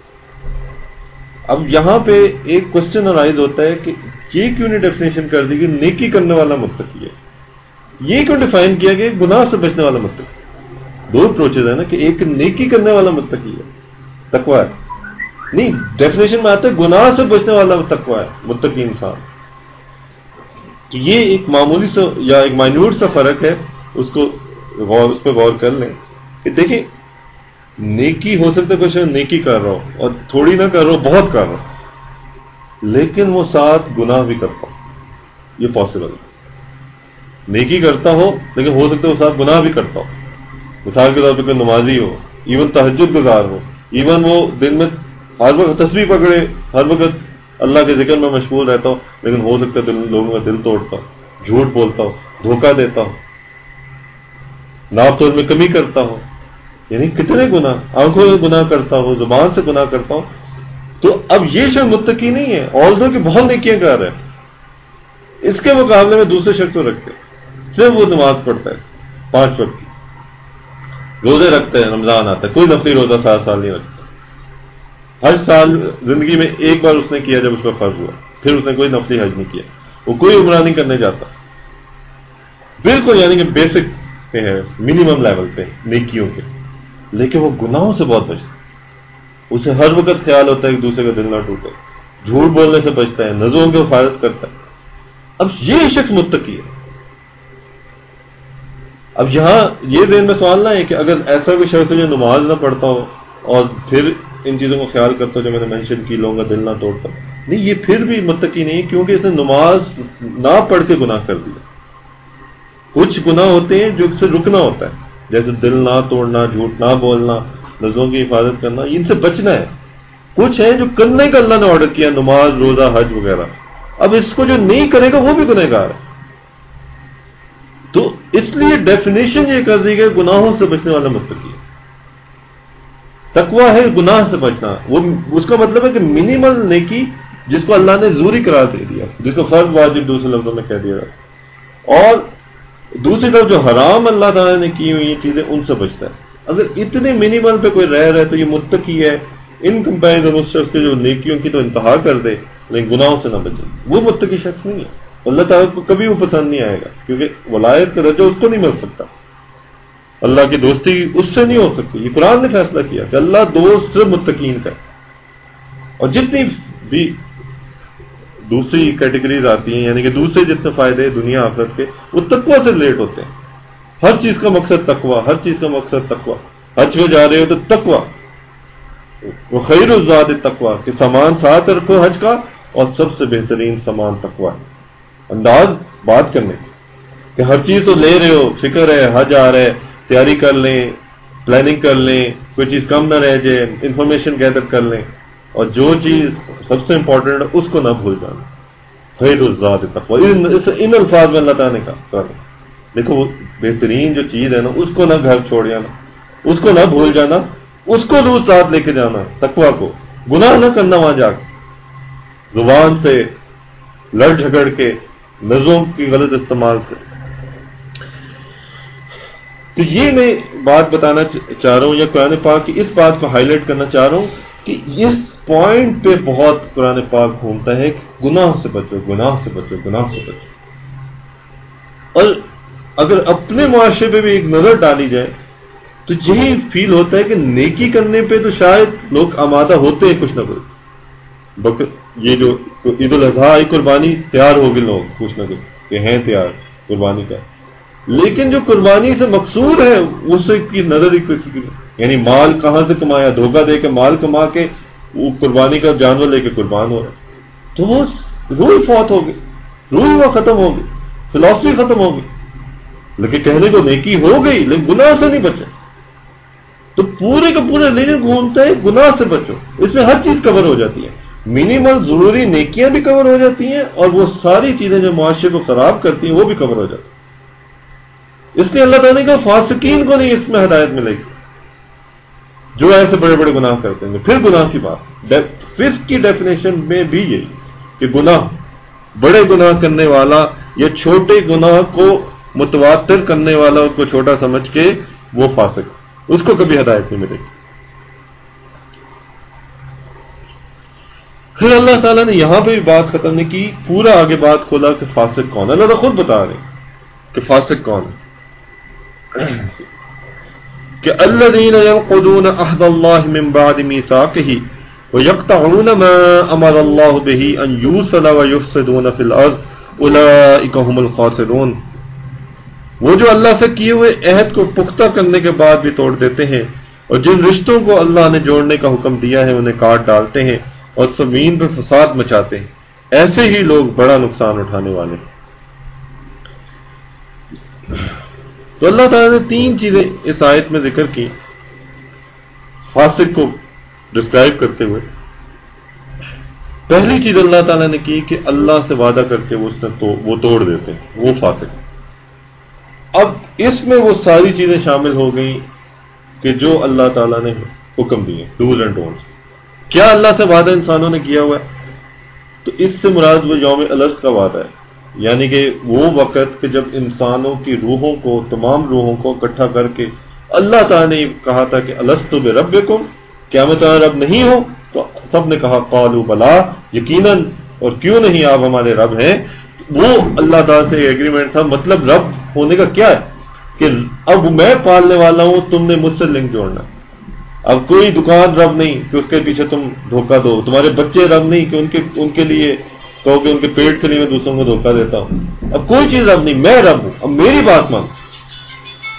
اب یہاں پہ ایک کوشچن ارائز ہوتا ہے کہ یہ کیوں نہیں ڈیفینیشن کر دی کہ نیکی کرنے والا متقی ہے؟ یہ کیوں ڈیفائن کیا کہ گناہ سے بچنے والا متقی؟ دو اپروچز ہیں نا، کہ ایک نیکی کرنے والا متقی ہے تقویٰ ہے، نہیں ڈیفینیشن میں آتا ہے گناہ سے بچنے والا تقویٰ ہے متقی انسان. تو یہ ایک معمولی سا یا ایک مائنیوٹ سا فرق ہے، اس کو غور اس پہ غور کر لیں کہ دیکھیں نیکی ہو سکتا ہے کچھ نیکی کر رہا ہو اور تھوڑی نہ کر رہا ہو، بہت کر رہا ہو، لیکن وہ ساتھ گناہ بھی کرتا ہو، یہ پاسبل ہے. نیکی کرتا ہو لیکن ہو سکتا ہے وہ ساتھ گناہ بھی کرتا ہو. مثال کے طور پہ کوئی نمازی ہو، ایون تہجد گزار ہو، ایون وہ دن میں ہر وقت تسبیح پکڑے، ہر وقت اللہ کے ذکر میں مشغول رہتا ہو، لیکن ہو سکتا ہے دل لوگوں کا دل توڑتا ہو، جھوٹ بولتا ہو، دھوکہ دیتا ہو، ناپ تول میں کمی کرتا ہو. یعنی کتنے گناہ، آنکھوں سے گناہ کرتا ہو، زبان سے گناہ کرتا ہو. تو اب یہ شخص متقی نہیں ہے، آلدو کہ بہت نیکیاں کر رہے ہیں. اس کے مقابلے میں دوسرے شخص کو رکھتے ہیں، صرف وہ نماز پڑھتا ہے پانچ وقت کی، روزے رکھتے ہیں، رمضان آتا ہے، کوئی نفلی روزہ سات سال نہیں رکھتا. ہر سال زندگی میں ایک بار اس نے کیا جب اس کا فرض ہوا، پھر اس نے کوئی نفلی حج نہیں کیا. وہ کوئی عمرہ نہیں کرنے جاتا، بالکل یعنی کہ بیسک پہ ہے، منیمم لیول پہ نیکیوں کے. لیکن وہ گناہوں سے بہت بچتا ہے، اسے ہر وقت خیال ہوتا ہے کہ دوسرے کا دل نہ ٹوٹے، جھوٹ بولنے سے بچتا ہے، نظروں کی حفاظت کرتا ہے. اب یہ شخص متقی ہے. اب یہاں یہ ذہن میں سوال نہ ہے کہ اگر ایسا کوئی شخص ہے جو نماز نہ پڑھتا ہو اور پھر ان چیزوں کو خیال کرتا ہو جو میں نے مینشن کی، لوگوں کا دل نہ توڑتا، نہیں، یہ پھر بھی متقی نہیں، کیونکہ اس نے نماز نہ پڑھ کے گناہ کر دیا۔ کچھ گناہ ہوتے ہیں جو اس سے رکنا ہوتا ہے، جیسے دل نہ توڑنا، جھوٹ نہ بولنا، نظروں کی حفاظت کرنا، ان سے بچنا ہے۔ کچھ ہیں جو کرنے کا اللہ نے آرڈر کیا، نماز، روزہ، حج وغیرہ، اب اس کو جو نہیں کرے گا وہ بھی گنہگار ہے۔ تو اس لیے ڈیفینیشن یہ کر دی گئی گناہوں سے بچنے والا متقی ہے۔ تقویٰ ہے گناہ سے بچنا، وہ اس کا مطلب ہے کہ منیمل نیکی جس کو اللہ نے ضروری قرار دے دیا، جس کو فرض واجب دوسرے لفظوں میں کہہ دیا جاتا، اور دوسری طرف جو حرام اللہ تعالیٰ نے کی ہوئی چیزیں ان سے بچتا ہے۔ اگر اتنے منیمل پہ کوئی رہ رہا ہے تو یہ متقی ہے، ان کمپیریزن اس شخص کے جو نیکیوں کی تو انتہا کر دے لیکن گناہوں سے نہ بچے، وہ متقی شخص نہیں ہے۔ اللہ تعالیٰ کو کبھی وہ پسند نہیں آئے گا، کیونکہ ولایت کا درجہ اس کو نہیں مل سکتا، اللہ کی دوستی اس سے نہیں ہو سکتی۔ یہ قرآن نے فیصلہ کیا کہ اللہ دوست صرف متقین کا ہے، اور جتنی بھی دوسری کیٹیگریز آتی ہیں، یعنی کہ دوسرے جتنے فائدے دنیا آخرت کے، وہ تقویٰ سے ریلیٹ ہوتے ہیں۔ ہر چیز کا مقصد تقویٰ، ہر چیز کا مقصد تقویٰ۔ حج میں جا رہے ہو تو تقویٰ، وہ خیر الزاد تقویٰ کہ سامان ساتھ رکھو حج کا، اور سب سے بہترین سامان تقویٰ ہے۔ انداز بات کرنے کہ ہر چیز تو لے رہے ہو، فکر ہے، حج آ رہا ہے، تیاری کر لیں، پلاننگ کر لیں، کوئی چیز کم نہ رہ جائے، انفارمیشن گیدر کر لیں، اور جو چیز سب سے امپورٹنٹ ہے اس کو نہ بھول جانا۔ خیر الزاد تقویٰ، ان الفاظ میں اللہ تعالیٰ نے کہا۔ دیکھو وہ بہترین جو چیز ہے نا، اس کو نہ گھر چھوڑ جانا، اس کو نہ بھول جانا، اس کو روز ساتھ لے کے جانا، تقویٰ کو، گناہ نہ کرنا وہاں جا کے، زبان سے لڑ جھگڑ کے، لفظوں کی غلط استعمال سے۔ تو یہ میں بات بتانا چاہ رہا ہوں، یا قرآن پاک کی اس بات کو ہائی لائٹ کرنا چاہ رہا ہوں کہ اس پوائنٹ پہ بہت قرآن پاک گھومتا ہے کہ گناہ سے بچو، گناہ سے بچو، گناہ سے بچو۔ اور اگر اپنے معاشرے پہ بھی ایک نظر ڈالی جائے تو یہی فیل ہوتا ہے کہ نیکی کرنے پہ تو شاید لوگ آمادہ ہوتے ہیں کچھ نہ کچھ، بکر یہ جو عید الاضحیٰ آئی قربانی، تیار ہو گئے لوگ کچھ نہ کچھ کہ ہیں تیار قربانی کا، لیکن جو قربانی سے مقصود ہے اس کی نظر ہی کسی کی، یعنی مال کہاں سے کمایا، دھوکہ دے کے مال کما کے وہ قربانی کا جانور لے کے قربان ہو رہا ہے، تو وہ روح فوت ہو گئی، روح وہ ختم ہو گئی، فلسفی ختم ہو گئی۔ لیکن کہنے کو نیکی ہو گئی لیکن گناہ سے نہیں بچے، تو پورے کا پورا ریلیجن گھومتا ہے گناہ سے بچو۔ اس میں ہر چیز کور ہو جاتی ہے، منیمل ضروری نیکیاں بھی کور ہو جاتی ہیں، اور وہ ساری چیزیں جو معاشرے کو خراب کرتی ہیں وہ بھی کور ہو جاتی ہیں۔ اس لیے اللہ تعالیٰ نے کہا فاسقین کو نہیں اس میں ہدایت ملے گی، جو ایسے بڑے بڑے گناہ کرتے ہیں۔ پھر گناہ کی بات، فسق کی ڈیفینیشن میں بھی یہی کہ گناہ، بڑے گناہ کرنے والا یا چھوٹے گناہ کو متواتر کرنے والا اس کو چھوٹا سمجھ کے وہ فاسق، اس کو کبھی ہدایت نہیں ملے گی۔ پھر اللہ تعالیٰ نے یہاں پہ بھی بات ختم نہیں کی، پورا آگے بات کھولا کہ فاسق کون ہے۔ اللہ تعالیٰ خود بتا رہے ہیں کہ فاسق کون ہے، کہ الذین ينقضون عہد اللہ من بعد میثاقہ ویقطعون ما امر اللہ بہ ان یوصل ویفسدون فی الارض اولئک هم الخاسرون، وہ جو اللہ سے کیے ہوئے عہد کو پختہ کرنے کے بعد بھی توڑ دیتے ہیں، اور جن رشتوں کو اللہ نے جوڑنے کا حکم دیا ہے انہیں کاٹ ڈالتے ہیں اور زمین پر فساد مچاتے ہیں، ایسے ہی لوگ بڑا نقصان اٹھانے والے ہیں۔ تو اللہ تعالیٰ نے تین چیزیں اس آیت میں ذکر کی فاسق کو ڈسکرائب کرتے ہوئے۔ پہلی چیز اللہ تعالیٰ نے کی کہ اللہ سے وعدہ کر کے وہ اس نے تو وہ توڑ دیتے ہیں، وہ فاسق۔ اب اس میں وہ ساری چیزیں شامل ہو گئیں کہ جو اللہ تعالیٰ نے حکم دیے، ڈوز اینڈ ڈونٹس۔ کیا اللہ سے وعدہ انسانوں نے کیا ہوا ہے؟ تو اس سے مراد وہ یوم الست کا وعدہ ہے، یعنی کہ وہ وقت کہ جب انسانوں کی روحوں کو، تمام روحوں کو اکٹھا کر کے اللہ تعالیٰ نے کہا تھا کہ الست بربکم، کیا میں تمہارا رب نہیں ہوں؟ تو سب نے کہا قالوا بلا، یقیناً، اور کیوں نہیں آپ ہمارے رب ہیں۔ وہ اللہ تعالیٰ سے ایگریمنٹ تھا۔ مطلب رب ہونے کا کیا ہے کہ اب میں پالنے والا ہوں، تم نے مجھ سے لنک جوڑنا۔ اب کوئی دکان رب نہیں کہ اس کے پیچھے تم دھوکہ دو، تمہارے بچے رب نہیں کہ ان کے ان کے لیے کہو کہ ان کے پیٹ کے لیے میں دوسروں کو دھوکہ دیتا ہوں۔ اب کوئی چیز رب نہیں، میں رب ہوں، اب میری بات مان۔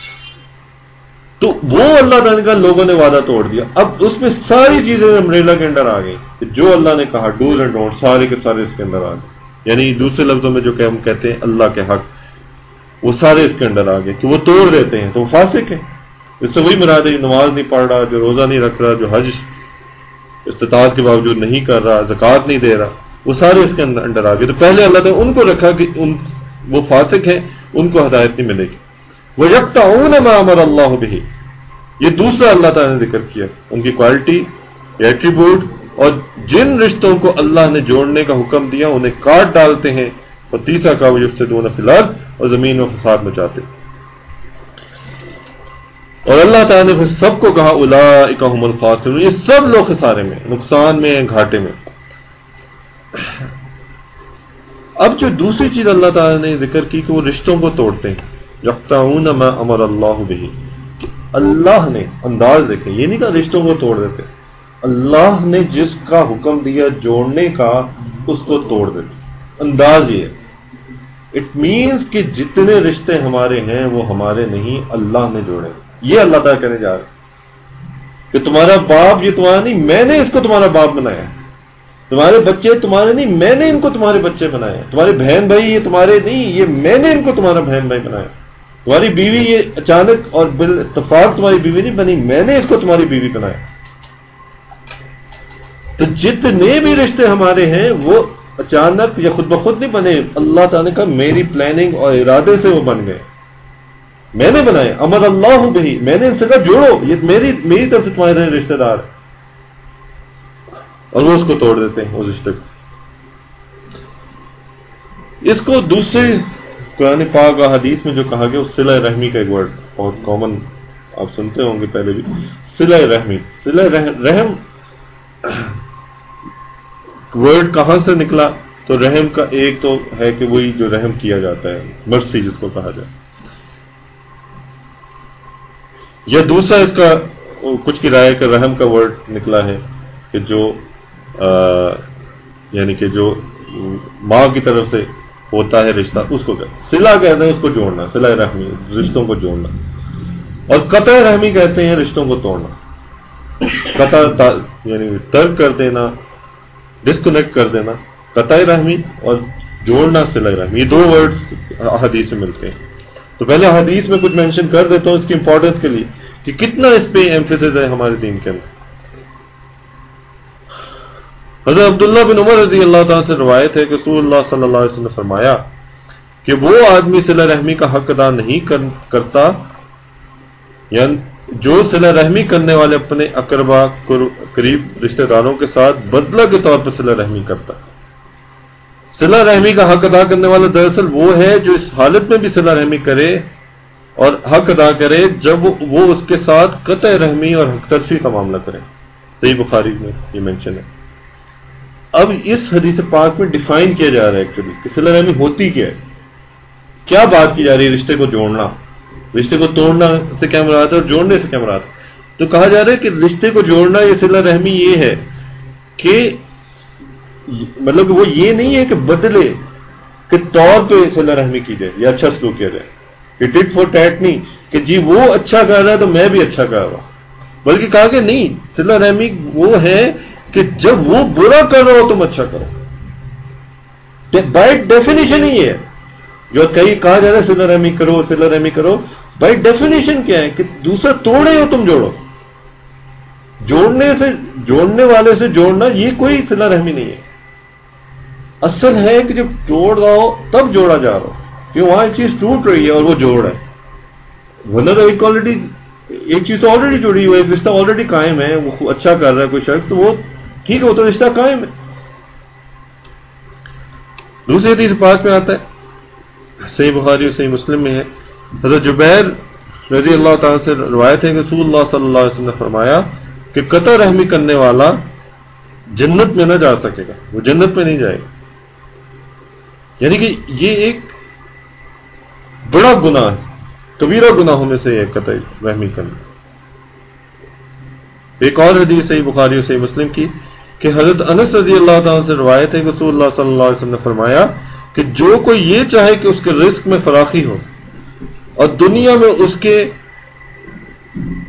تو وہ اللہ تعالیٰ کا لوگوں نے وعدہ توڑ دیا. اب اس میں ساری چیزیں امبریلا کے اندر آ گئی کہ جو اللہ نے کہا ڈوز اینڈ ڈونٹ سارے کے سارے اس کے اندر آ گئے. یعنی دوسرے لفظوں میں جو کہ ہم کہتے ہیں اللہ کے حق وہ سارے اس کے اندر آ گئے کہ وہ توڑ دیتے ہیں تو وہ فاسق ہیں. اس سے وہی مراد ہے جو نماز نہیں پڑھ رہا, جو روزہ نہیں رکھ رہا, جو حج استطاعت کے باوجود نہیں کر رہا, زکوٰۃ نہیں دے رہا, وہ سارے اس کے اندر آ گئے. تو پہلے اللہ تعالیٰ ان کو رکھا کہ ان وہ فاسق ہیں, ان کو ہدایت نہیں ملے گی. وَيَقْطَعُونَ مَا أَمَرَ اللَّهُ بِهِ, یہ دوسرا اللہ تعالیٰ نے ذکر کیا ان کی کوالٹی ایٹریبیوٹ, اور جن رشتوں کو اللہ نے جوڑنے کا حکم دیا انہیں کاٹ ڈالتے ہیں. اور تیسرا کا یفسدون فی الارض, اور زمین میں فساد مچاتے. اور اللہ تعالیٰ نے پھر سب کو کہا اولئک هم الخاسرون, یہ سب لوگ خسارے میں, نقصان میں, گھاٹے میں. اب جو دوسری چیز اللہ تعالیٰ نے ذکر کی کہ وہ رشتوں کو توڑتے ہیں. یقطعون ما امر اللہ به, اللہ نے انداز دیکھیں, یہ نہیں کہا رشتوں کو توڑ دیتے, اللہ نے جس کا حکم دیا جوڑنے کا اس کو توڑ دیتے. انداز یہ ہے, اٹ مینس کہ جتنے رشتے ہمارے ہیں وہ ہمارے نہیں, اللہ نے جوڑے. یہ اللہ تعالیٰ کہنے جا رہے کہ تمہارا باپ یہ تمہارا نہیں, میں نے اس کو تمہارا باپ بنایا. تمہارے بچے تمہارے نہیں, میں نے ان کو تمہارے بچے بنائے. تمہارے بہن بھائی یہ تمہارے نہیں, یہ میں نے ان کو تمہارا بہن بھائی بنایا. تمہاری بیوی یہ اچانک اور بالاتفاق تمہاری بیوی نہیں بنی, میں نے اس کو تمہاری بیوی بنایا. تو جتنے بھی رشتے ہمارے ہیں وہ اچانک یا خود بخود نہیں بنے, اللہ تعالیٰ کا میری پلاننگ اور ارادے سے وہ بن گئے. میں نے بنائے, امر اللہ بہی, میں نے ان سے کہا جوڑو, یہ میری میری طرف سے تمہارے رشتے دار ہے. اور وہ اس کو توڑ دیتے ہیں اس رشتے کو. اس کو دوسرے قرآن پاک اور حدیث میں جو کہا گیا وہ صلہ رحمی کا ایک ورڈ بہت کامن آپ سنتے ہوں گے پہلے بھی, صلہ رحمی. صلہ رحم ورڈ کہاں سے نکلا؟ تو رحم کا ایک تو ہے کہ وہی جو رحم کیا جاتا ہے, مرسی جس کو کہا جائے, یا دوسرا اس کا کچھ کی رائے کہ رحم کا ورڈ نکلا ہے کہ جو آ, یعنی کہ جو ماں کی طرف سے ہوتا ہے رشتہ, اس کو صلہ کہتے ہیں, اس کو جوڑنا, صلہ رحمی, رشتوں کو جوڑنا. اور قطع رحمی کہتے ہیں رشتوں کو توڑنا, قطع یعنی ترک کر دینا, ڈسکنیکٹ کر دینا. قطع رحمی اور جوڑنا صلہ رحمی, یہ دو ورڈز حدیث میں ملتے ہیں. تو پہلے حدیث میں کچھ مینشن کر دیتا ہوں اس کی امپورٹنس کے لیے کہ کتنا اس پہ ایمفیسس ہے ہمارے دین کے اندر. حضرت عبداللہ بن عمر رضی اللہ تعالیٰ سے روایت ہے کہ رسول اللہ صلی اللہ علیہ وسلم نے فرمایا کہ وہ آدمی صلہ رحمی کا حق ادا نہیں کرتا, یعنی جو صلہ رحمی کرنے والے اپنے اقربا قریب رشتہ داروں کے ساتھ بدلہ کے طور پر صلہ رحمی کرتا. صلہ رحمی کا حق ادا کرنے والا دراصل وہ ہے جو اس حالت میں بھی صلہ رحمی کرے اور حق ادا کرے جب وہ اس کے ساتھ قطع رحمی اور حق تلفی کا معاملہ کرے. صحیح بخاری میں یہ مینشن ہے. اب اس حدیث پاک میں ڈیفائن کیا جا رہا ہے ایکچولی کہ صلہ رحمی ہوتی کیا ہے, کیا بات کی جا رہی ہے. رشتے کو جوڑنا, رشتے کو توڑنا سے کیا مراد ہے اور جوڑنے سے کیا مراد ہے. تو کہا جا رہا ہے کہ رشتے کو جوڑنا یہ صلہ رحمی یہ ہے کہ مطلب کہ وہ یہ نہیں ہے کہ بدلے کے طور پہ صلہ رحمی کی جائے یا اچھا سلوک کیا جائے, کہ ٹٹ فور ٹیٹ نہیں کہ جی وہ اچھا کر رہا ہے تو میں بھی اچھا کر رہا ہوں, بلکہ کہا کہ نہیں, صلہ رحمی وہ ہے کہ جب وہ برا کر رہا ہو تم اچھا کرو. بائی ڈیفینیشن ہی ہے جو کئی کہا جا رہا ہے صلہ رحمی کرو صلہ رحمی کرو, بائی ڈیفینیشن کیا ہے کہ دوسرا توڑے ہو تم جوڑو. جوڑنے سے جوڑنے والے سے جوڑنا یہ کوئی صلہ رحمی نہیں ہے. اصل ہے کہ جب جوڑ رہا ہو تب جوڑا جا رہا ہو, کہ وہاں ایک چیز ٹوٹ رہی ہے اور وہ جوڑ ہے, ورنہ تو ایک آلریڈی ایک چیز تو آلریڈی جڑی ہوئی ہے, رشتہ آلریڈی قائم ہے, وہ اچھا کر رہا ہے کوئی شخص تو وہ ٹھیک ہے, وہ تو رشتہ قائم ہے. دوسری حدیث پاک میں آتا ہے, صحیح بخاری اور صحیح مسلم میں ہے, حضرت جبیر رضی اللہ تعالیٰ سے روایت ہے کہ رسول اللہ صلی اللہ علیہ وسلم نے فرمایا کہ قطع رحمی کرنے والا جنت میں نہ جا سکے گا, وہ جنت میں نہیں جائے گا. یعنی کہ یہ ایک بڑا گناہ ہے, کبیرہ گناہوں میں سے ایک قطع رحمی کرنا. ایک اور حدیث صحیح بخاری اور صحیح مسلم کی کہ حضرت انس رضی اللہ تعالیٰ سے روایت ہے کہ رسول اللہ صلی اللہ علیہ وسلم نے فرمایا کہ جو کوئی یہ چاہے کہ اس کے رزق میں فراخی ہو اور دنیا میں اس کے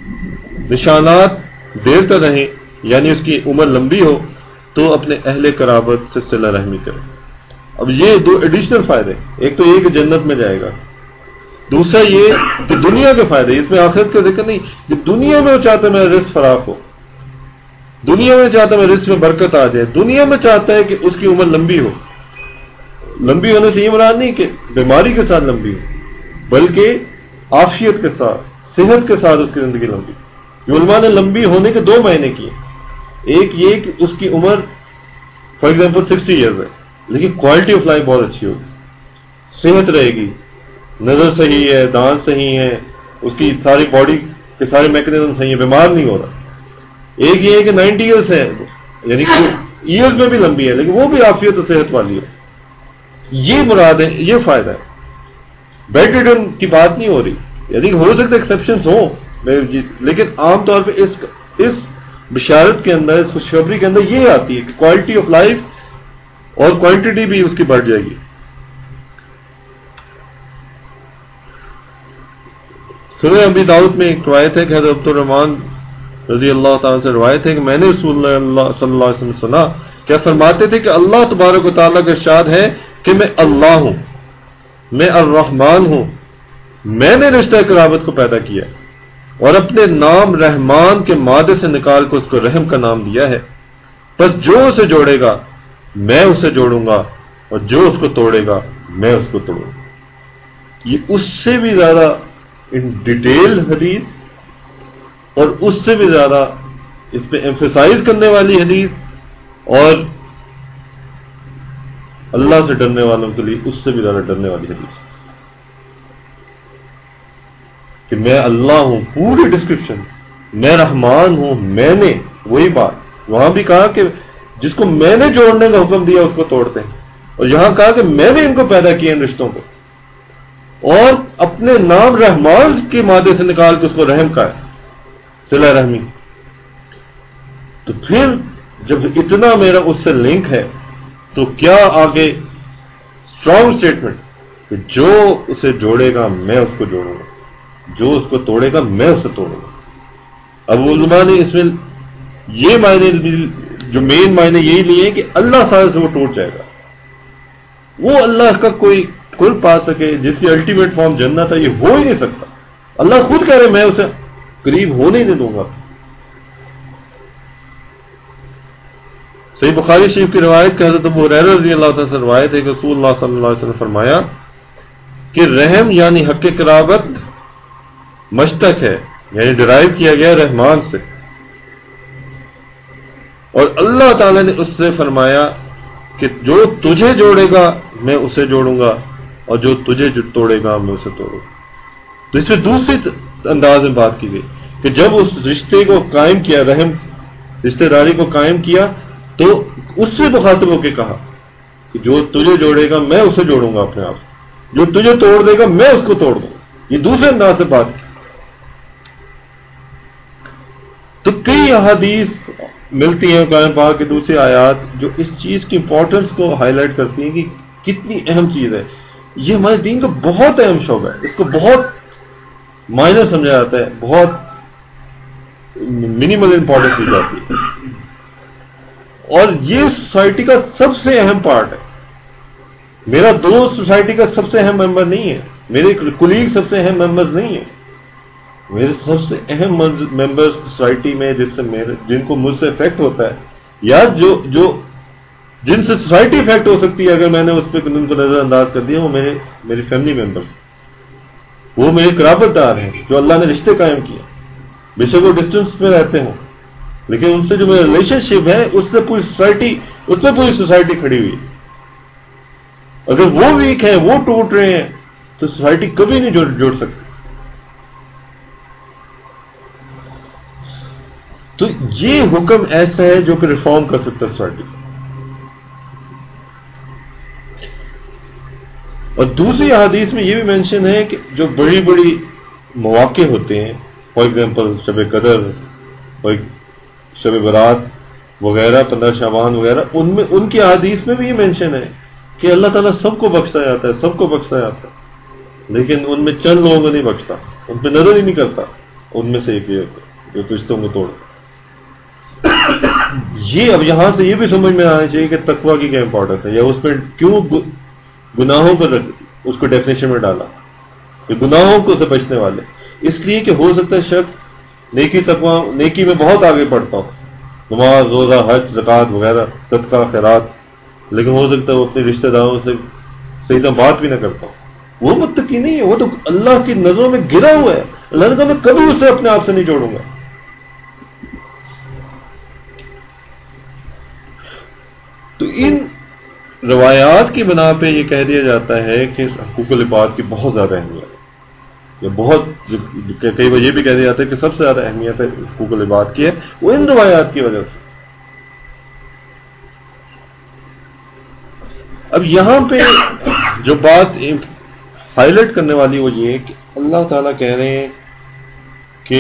نشانات دیر تک رہیں یعنی اس کی عمر لمبی ہو تو اپنے اہل قرابت سے صلہ رحمی کرے. اب یہ دو ایڈیشنل فائدے، ایک تو یہ کہ جنت میں جائے گا، دوسرا یہ کہ دنیا کے فائدے، اس میں آخرت کا ذکر نہیں، کہ دنیا میں وہ چاہتا ہے میرا رزق فراخ ہو، دنیا میں چاہتا ہے میرے رزق میں برکت آ جائے، دنیا میں چاہتا ہے کہ اس کی عمر لمبی ہو. لمبی ہونے سے یہ مراد نہیں کہ بیماری کے ساتھ لمبی ہو، بلکہ عافیت کے ساتھ، صحت کے ساتھ اس کی زندگی لمبی. علماء نے لمبی ہونے کے دو معنی کیے. ایک یہ کہ اس کی عمر فار ایگزامپل سکسٹی ایئرز ہے لیکن کوالٹی آف لائف بہت اچھی ہوگی، صحت رہے گی، نظر صحیح ہے، دانت صحیح ہے، اس کی ساری باڈی کے سارے میکینزم صحیح ہیں، بیمار نہیں ہو رہا. ایک یہ ہے کہ نائنٹی ایئرس ہے یعنی کہ ایئرز میں بھی لمبی ہے لیکن وہ بھی عافیت و صحت والی ہو. یہ مراد ہے، یہ فائدہ ہے. بیڈ ریڈن کی بات نہیں ہو رہی، یعنی ہو سکتا ہے ایکسیپشنز ہوں لیکن عام طور پہ اس اس بشارت کے اندر، اس خوشخبری کے اندر یہ آتی ہے کہ کوالٹی آف لائف اور کوانٹٹی بھی اس کی بڑھ جائے گی. سنن ابی داؤد میں ایک روایت ہے کہ حضرت عبد الرحمن رضی اللہ تعالیٰ سے روایت ہے کہ میں نے رسول اللہ صلی اللہ علیہ وسلم سنا کیا فرماتے تھے کہ اللہ تبارک و تعالیٰ کا ارشاد ہے کہ میں اللہ ہوں، میں الرحمن ہوں، میں نے رشتہ قرابت کو پیدا کیا اور اپنے نام رحمان کے مادے سے نکال کر اس کو رحم کا نام دیا ہے. بس جو اسے جوڑے گا میں اسے جوڑوں گا اور جو اس کو توڑے گا میں اس کو توڑوں گا. یہ اس سے بھی زیادہ ان ڈیٹیل حدیث اور اس سے بھی زیادہ اس پہ ایمفیسائز کرنے والی حدیث اور اللہ سے ڈرنے والوں کے لیے اس سے بھی زیادہ ڈرنے والی حدیث کہ میں اللہ ہوں، پوری ڈسکرپشن، میں رحمان ہوں، میں نے، وہی بات وہاں بھی کہا کہ جس کو میں نے جوڑنے کا حکم دیا اس کو توڑتے ہیں، اور یہاں کہا کہ میں نے ان کو پیدا کیا ان رشتوں کو، اور اپنے نام رحمان کے مادے سے نکال کے اس کو رحم کا ہے، صلہ رحمی. تو پھر جب اتنا میرا اس سے لنک ہے تو کیا آگے اسٹرانگ اسٹیٹمنٹ کہ جو اسے جوڑے گا میں اس کو جوڑوں گا، جو اس کو توڑے گا میں اسے توڑوں گا. اب علماء نے اس میں یہ معنی، جو مین معنی یہی لیے کہ اللہ تعالیٰ سے وہ ٹوٹ جائے گا، وہ اللہ کا کوئی قرب پا سکے جس کی الٹیمیٹ فارم جنت ہے، یہ ہو ہی نہیں سکتا. اللہ خود کہہ رہے میں اسے قریب ہونے نہیں دوں گا. صحیح بخاری شریف کی روایت کہ حضرت ابو ہریرہ رضی اللہ تعالیٰ سے روایت ہے کہ رسول اللہ صلی اللہ علیہ وسلم نے فرمایا کہ رحم یعنی حق قرابت مشتق ہے، یعنی ڈرائیو کیا گیا رحمان سے، اور اللہ تعالیٰ نے اس سے فرمایا کہ جو تجھے جوڑے گا میں اسے جوڑوں گا اور جو تجھے توڑے گا میں اسے توڑوں گا. تو اس میں دوسری انداز میں بات کی گئی کہ جب اس رشتے کو قائم کیا، رحم رشتہ داری کو قائم کیا، تو اس سے مخاطب ہو کے کہا کہ جو تجھے جوڑے گا میں اسے جوڑوں گا اپنے آپ، جو تجھے توڑ دے گا میں اس کو توڑ دوں گا. یہ دوسرے انداز سے بات کی. تو کئی احادیث ملتی ہیں قرآن پاک کی دوسری آیات جو اس چیز کی امپورٹنس کو ہائی لائٹ کرتی ہیں کہ کتنی اہم چیز ہے. یہ ہمارے دین کا بہت اہم شعبہ ہے، اس کو بہت مائنر سمجھا جاتا ہے، بہت منیمل امپورٹنس دی جاتی ہے، اور یہ سوسائٹی کا سب سے اہم پارٹ ہے. میرا دوست سوسائٹی کا سب سے اہم ممبر نہیں ہے، میرے کولیگ سب سے اہم ممبرز نہیں ہیں. میرے سب سے اہم ممبرز سوسائٹی میں جس سے میرے جن کو مجھ سے افیکٹ ہوتا ہے یا جو جو جن سے سوسائٹی افیکٹ ہو سکتی ہے اگر میں نے اس پہ ان کو نظر انداز کر دیا، وہ میرے میری فیملی ممبرز، وہ میرے قرابت دار ہیں جو اللہ نے رشتے قائم کیے، بے شک وہ ڈسٹینس میں رہتے ہوں لیکن ان سے جو میرا ریلیشن شپ ہے اس سے پوری سوسائٹی اس میں پوری سوسائٹی کھڑی ہوئی. اگر وہ ویک ہیں، وہ ٹوٹ رہے ہیں تو سوسائٹی کبھی نہیں جوڑ, جوڑ سکتی. تو یہ حکم ایسا ہے جو کہ ریفارم کر سکتا ہے سوسائٹی. اور دوسری حدیث میں یہ بھی مینشن ہے کہ جو بڑی بڑی مواقع ہوتے ہیں، فار ایگزامپل شب قدر اور شب برات وغیرہ، پندرہ شعبان وغیرہ، ان میں ان کی حدیث میں بھی یہ مینشن ہے کہ اللہ تعالیٰ سب کو بخشتا جاتا ہے، سب کو بخشتا جاتا ہے، لیکن ان میں چند لوگوں کو نہیں بخشتا، ان پہ نظر ہی نہیں کرتا. ان میں سے ایک یہ جو رشتوں کو توڑتا ہے۔ یہ اب یہاں سے یہ بھی سمجھ میں آنا چاہیے کہ تقویٰ کی کیا امپورٹنس ہے، یا اس میں کیوں گناہوں پر اس کو ڈیفینیشن میں ڈالا کہ گناہوں کو سے بچنے والے، اس لیے کہ ہو سکتا ہے شخص نیکی تقویٰ نیکی میں بہت آگے بڑھتا ہو، نماز روزہ حج زکوٰۃ وغیرہ صدقہ خیرات، لیکن ہو سکتا ہے وہ اپنے رشتہ داروں سے صحیح طرح بات بھی نہ کرتا ہو، وہ متقی نہیں ہے، وہ تو اللہ کی نظروں میں گرا ہوا ہے، اللہ نے کہا میں کبھی اسے اپنے آپ سے نہیں جوڑوں گا۔ تو ان روایات کی بنا پہ یہ کہہ دیا جاتا ہے کہ حقوق العباد کی بہت زیادہ اہمیت ہے، یا بہت کئی بار یہ بھی کہہ دیا جاتا ہے کہ سب سے زیادہ اہمیت ہے حقوق العباد کی ہے، وہ ان روایات کی وجہ سے۔ اب یہاں پہ جو بات ہائی لائٹ کرنے والی وہ یہ کہ اللہ تعالیٰ کہہ رہے ہیں کہ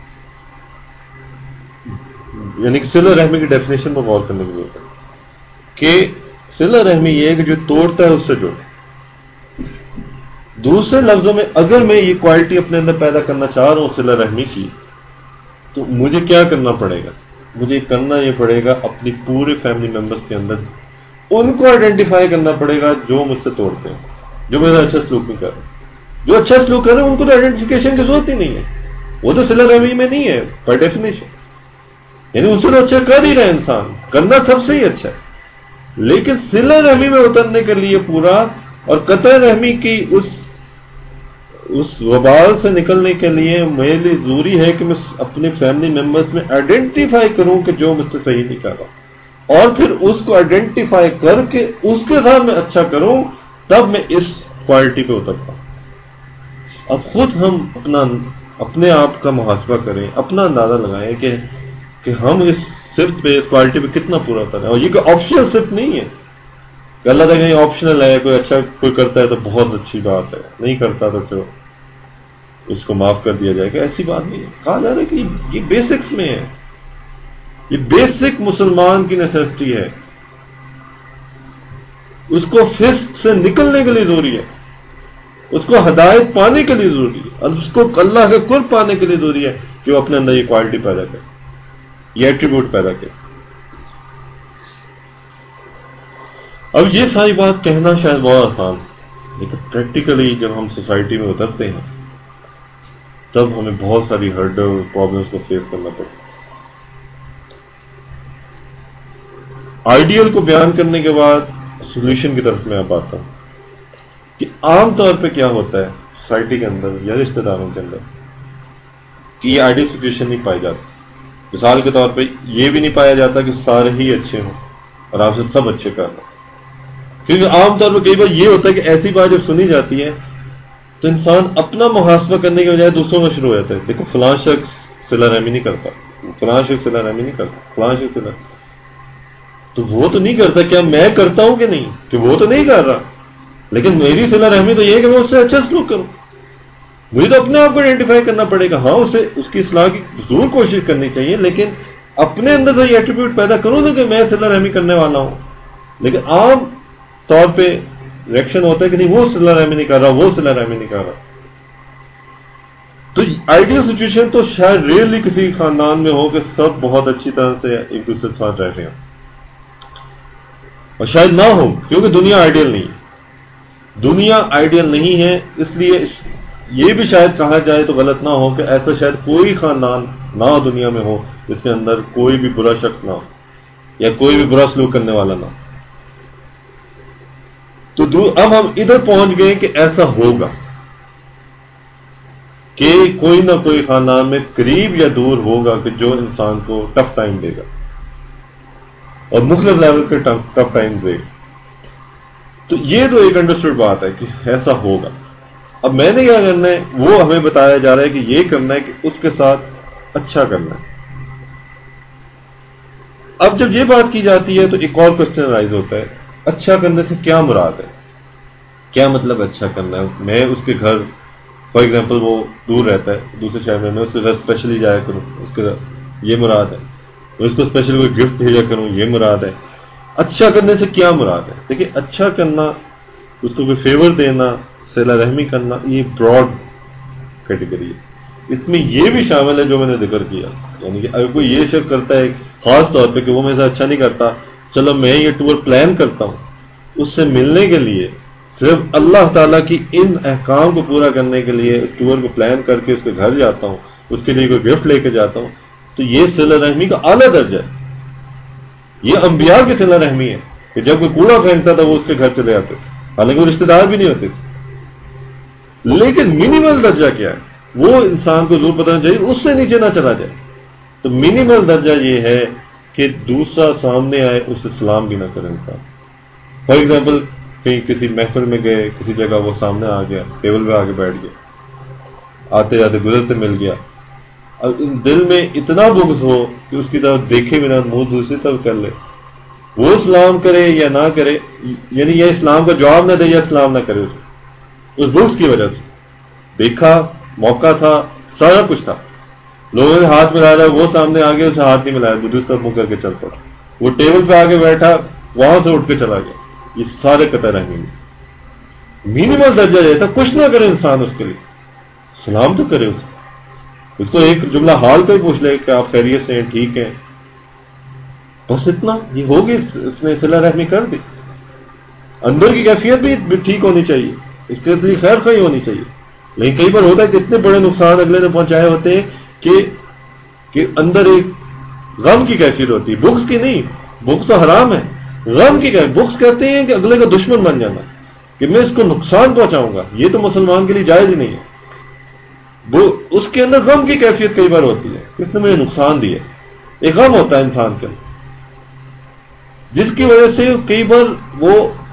یعنی کہ صلہ رحمی کی ڈیفینیشن پر غور کرنے کی ضرورت ہے کہ صلہ رحمی یہ ہے کہ جو توڑتا ہے اس سے جوڑے۔ دوسرے لفظوں میں اگر میں یہ کوالٹی اپنے اندر پیدا کرنا چاہ رہا ہوں صلہ رحمی کی، تو مجھے کیا کرنا پڑے گا؟ مجھے کرنا یہ پڑے گا اپنی پورے فیملی ممبرس کے اندر ان کو آئیڈینٹیفائی کرنا پڑے گا جو مجھ سے توڑتے ہیں، جو میرا اچھا سلوک نہیں کر رہے۔ جو اچھا سلوک کر رہے ہیں ان کو تو آئیڈینٹیفیکیشن کی ضرورت ہی نہیں ہے، وہ تو صلہ رحمی میں نہیں ہے بائی ڈیفینیشن، یعنی اس سے تو اچھا کر ہی رہا ہے، انسان کرنا سب سے ہی اچھا ہے، لیکن صلہ رحمی میں اترنے کے لیے پورا اور قطع رحمی کی اس اس وبال سے نکلنے کے لیے میرے لیے ضروری ہے کہ میں اپنے فیملی ممبرس میں آئیڈینٹیفائی کروں کہ جو مجھ سے صحیح نہیں کر رہا، اور پھر اس کو آئیڈینٹیفائی کر کے اس کے ساتھ میں اچھا کروں، تب میں اس کوالٹی پہ اترتا ہوں۔ اب خود ہم اپنا اپنے آپ کا محاسبہ کریں، اپنا اندازہ لگائیں کہ کہ ہم اس صرف پہ اس کوالٹی پہ کتنا پورا ہوتا ہے۔ اور یہ کوئی آپشنل صرف نہیں ہے کہ اللہ تعالیٰ یہ آپشنل ہے، کوئی اچھا کوئی کرتا ہے تو بہت اچھی بات ہے، نہیں کرتا تو پھر اس کو معاف کر دیا جائے گا، ایسی بات نہیں ہے۔ کہا جا رہا ہے کہ یہ بیسکس میں ہے، یہ بیسک مسلمان کی نیسیسٹی ہے، اس کو فسق سے نکلنے کے لیے ضروری ہے، اس کو ہدایت پانے کے لیے ضروری ہے، اور اس کو اللہ کے قرب پانے کے لیے ضروری ہے کہ وہ اپنے اندر یہ کوالٹی پیدا کرے، یہ ایٹریبیوٹ پیدا کرے۔ اب یہ ساری بات کہنا شاید بہت آسان، لیکن پریکٹیکلی جب ہم سوسائٹی میں اترتے ہیں تب ہمیں بہت ساری ہرڈل پرابلمس کو فیس کرنا پڑتا ہے۔ آئیڈیل کو بیان کرنے کے بعد سولوشن کی طرف میں اب آتا ہوں کہ عام طور پہ کیا ہوتا ہے سوسائٹی کے اندر یا رشتہ داروں کے اندر کہ یہ آئیڈیل سچویشن نہیں پائی جاتی۔ مثال کے طور پہ یہ بھی نہیں پایا جاتا کہ سارے ہی اچھے ہوں اور آپ سے سب اچھے کر رہے ہیں، کیونکہ عام طور پہ کئی بار یہ ہوتا ہے کہ ایسی بات جب سنی جاتی ہے تو انسان اپنا محاسبہ کرنے کے بجائے دوسروں میں شروع ہو جاتا ہے، دیکھو فلاں شخص صلہ رحمی نہیں کرتا، فلاں شخص صلہ رحمی نہیں کرتا، فلاں شخص صلہ، تو وہ تو نہیں کرتا، کیا میں کرتا ہوں کہ نہیں؟ کہ وہ تو نہیں کر رہا، لیکن میری صلہ رحمی تو یہ ہے کہ میں اس سے اچھا سلوک کروں۔ مجھے تو اپنے آپ کو آئیڈینٹیفائی کرنا پڑے گا، ہاں اسے اس کی اصلاح کی ضرور کوشش کرنی چاہیے، لیکن اپنے اندر سے یہ ایٹریبیوٹ پیدا کروں نا کہ میں صلہ رحمی کرنے والا ہوں۔ لیکن عام طور پہ ریئیکشن ہوتا ہے کہ نہیں، وہ صلہ رحمی نہیں کر رہا، وہ صلہ رحمی نہیں کر رہا۔ تو آئیڈیل سچویشن تو شاید ریئرلی کسی خاندان میں ہو کہ سب بہت اچھی طرح سے ایک دوسرے کے ساتھ رہ رہے ہیں، اور شاید نہ ہو، کیونکہ دنیا آئیڈیل نہیں ہے، دنیا آئیڈیل نہیں ہے، اس لیے یہ بھی شاید کہا جائے تو غلط نہ ہو کہ ایسا شاید کوئی خاندان نہ ہو دنیا میں ہو جس کے اندر کوئی بھی برا شخص نہ ہو یا کوئی بھی برا سلوک کرنے والا نہ ہو۔ تو اب ہم ادھر پہنچ گئے کہ ایسا ہوگا کہ کوئی نہ کوئی خاندان میں قریب یا دور ہوگا کہ جو انسان کو ٹف ٹائم دے گا اور مختلف لیول کے ٹف ٹائم دے گا۔ تو یہ تو ایک انڈرسٹوڈ بات ہے کہ ایسا ہوگا۔ اب میں نے کیا کرنا ہے، وہ ہمیں بتایا جا رہا ہے کہ یہ کرنا ہے کہ اس کے ساتھ اچھا کرنا ہے۔ اب جب یہ بات کی جاتی ہے تو ایک اور کوشچن رائز ہوتا ہے، اچھا کرنے سے کیا مراد ہے؟ کیا مطلب اچھا کرنا ہے؟ میں اس کے گھر فار ایگزامپل وہ دور رہتا ہے دوسرے شہر میں، میں اس کے گھر اسپیشلی جایا کروں، اس کے یہ مراد ہے۔ میں اس کو اسپیشل کوئی گفٹ بھیجا کروں، یہ مراد ہے۔ اچھا کرنے سے کیا مراد ہے؟ دیکھیے، اچھا کرنا، اس کو کوئی فیور دینا، صلہ رحمی کرنا، یہ براڈ کیٹیگری ہے۔ اس میں یہ بھی شامل ہے جو میں نے ذکر کیا. یعنی کہ اگر کوئی یہ شک کرتا ہے خاص طور پہ کہ وہ میرے ساتھ اچھا نہیں کرتا، چلو میں یہ ٹور پلان کرتا ہوں، اس سے ملنے کے لیے صرف اللہ تعالیٰ کی ان احکام کو پورا کرنے کے لیے اس ٹور کو پلان کر کے اس کے گھر جاتا ہوں، اس کے لیے کوئی گفٹ لے کے جاتا ہوں، تو یہ صلہ رحمی کا اعلیٰ درجہ ہے. یہ انبیاء کی صلہ رحمی ہے کہ جب کوئی کوڑا پھینکتا تھا وہ اس کے گھر چلے آتے تھے، حالانکہ وہ رشتے دار بھی نہیں ہوتے تھے. لیکن منیمل درجہ کیا ہے وہ انسان کو ضرور پتہ چاہیے، اس سے نیچے نہ چلا جائے. تو منیمل درجہ یہ ہے کہ دوسرا سامنے آئے اس سے سلام بھی نہ کرے انسان. فار ایگزامپل کہیں کسی محفل میں گئے، کسی جگہ وہ سامنے آ گیا، ٹیبل پہ آ کے بیٹھ گیا، آتے جاتے گزرتے مل گیا، اب دل میں اتنا بغض ہو کہ اس کی طرف دیکھے بنا منہ دوسری طرف کر لے، وہ سلام کرے یا نہ کرے، یعنی یہ اسلام کا جواب نہ دے یا سلام نہ کرے، اس بغض کی وجہ سے دیکھا، موقع تھا، سارا کچھ تھا، لوگوں نے ہاتھ ملا رہا، وہ سامنے آ گیا، اسے ہاتھ نہیں ملایا، دوسری طرف منہ کر کے چل پڑا، وہ ٹیبل پہ آ کے بیٹھا، وہاں سے اٹھ کے چلا گیا. یہ سارے قطع رحمی میں منیمل درجہ رہتا، کچھ نہ کرے انسان اس کے لیے، سلام تو کرے، اسے اس کو ایک جملہ حال کا ہی پوچھ لے کہ آپ خیریت سے ہیں، ٹھیک ہیں، بس اتنا یہ ہوگی، اس نے صلہ رحمی کر دی. اندر کی کیفیت بھی ٹھیک ہونی چاہیے، اس کے لیے خیر خواہی ہونی چاہیے. لیکن کئی بار ہوتا ہے کہ اتنے بڑے نقصان اگلے نے پہنچائے ہوتے ہیں کہ کہ اندر ایک غم کی کیفیت ہوتی ہے، بغض کی نہیں، بغض تو حرام ہے، غم کی کیفیت. بغض کہتے ہیں کہ اگلے کا دشمن بن جانا، کہ میں اس کو نقصان پہنچاؤں گا، یہ تو مسلمان کے لیے جائز ہی نہیں ہے. وہ اس کے اندر غم کی کیفیت کئی بار ہوتی ہے، اس نے مجھے نقصان دیا، ایک غم ہوتا ہے انسان کے اندر، جس کی وجہ سے کئی بار وہ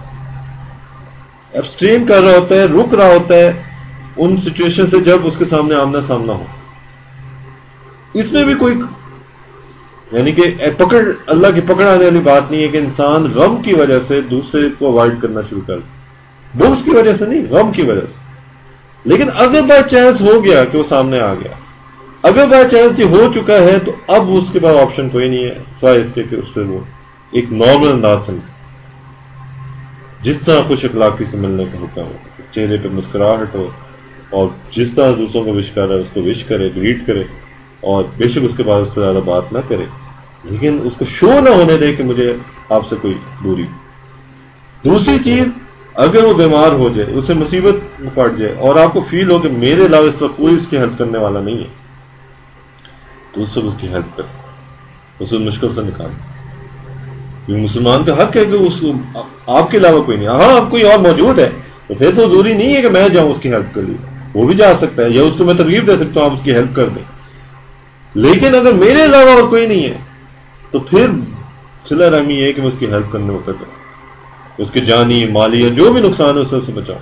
ایبسٹرین کر رہا ہوتا ہے، رک رہا ہوتا ہے ان سچویشن سے جب اس کے سامنے آمنا سامنا ہو. اس میں بھی کوئی یعنی کہ پکڑ، اللہ کی پکڑ آنے والی بات نہیں ہے کہ انسان غم کی وجہ سے دوسرے کو اوائڈ کرنا شروع کر دے، بغض کی وجہ سے نہیں، غم کی وجہ سے. لیکن اگر بائی چانس ہو گیا کہ وہ سامنے آ گیا، اگر بائی چانس یہ ہو چکا ہے، تو اب اس کے بعد آپشن کوئی نہیں ہے سوائے اس کے کہ اس سے وہ ایک نارمل انداز سمجھے، جس طرح خوش اخلاقی سے ملنے کا حکم ہو، چہرے پہ مسکراہٹ ہو، اور جس طرح دوسروں کو وش کر رہا ہے اس کو وش کرے، گریٹ کرے، اور بے شک اس کے بعد اس سے زیادہ بات نہ کرے، لیکن اس کو شو نہ ہونے دے کہ مجھے آپ سے کوئی دوری. دوسری چیز، اگر وہ بیمار ہو جائے، اسے مصیبت میں پڑ جائے، اور آپ کو فیل ہو کہ میرے علاوہ اس وقت کوئی اس کی ہیلپ کرنے والا نہیں ہے، تو اس سے اس کی ہیلپ کرے، اسے مشکل سے نکالے. یہ مسلمان کا حق ہے کہ اس کو آپ کے علاوہ کوئی نہیں. ہاں اب کوئی اور موجود ہے تو پھر تو ضروری نہیں ہے کہ میں جاؤں اس کی ہیلپ کے لیے، وہ بھی جا سکتا ہے، یا اس کو میں ترغیب دے سکتا ہوں آپ اس کی ہیلپ کر دیں. لیکن اگر میرے علاوہ اور کوئی نہیں ہے تو پھر صلہ رحمی ہے کہ میں اس کی ہیلپ کرنے ہوتا کروں، اس کے جانی مالی یا جو بھی نقصان ہے اسے اسے بچاؤں.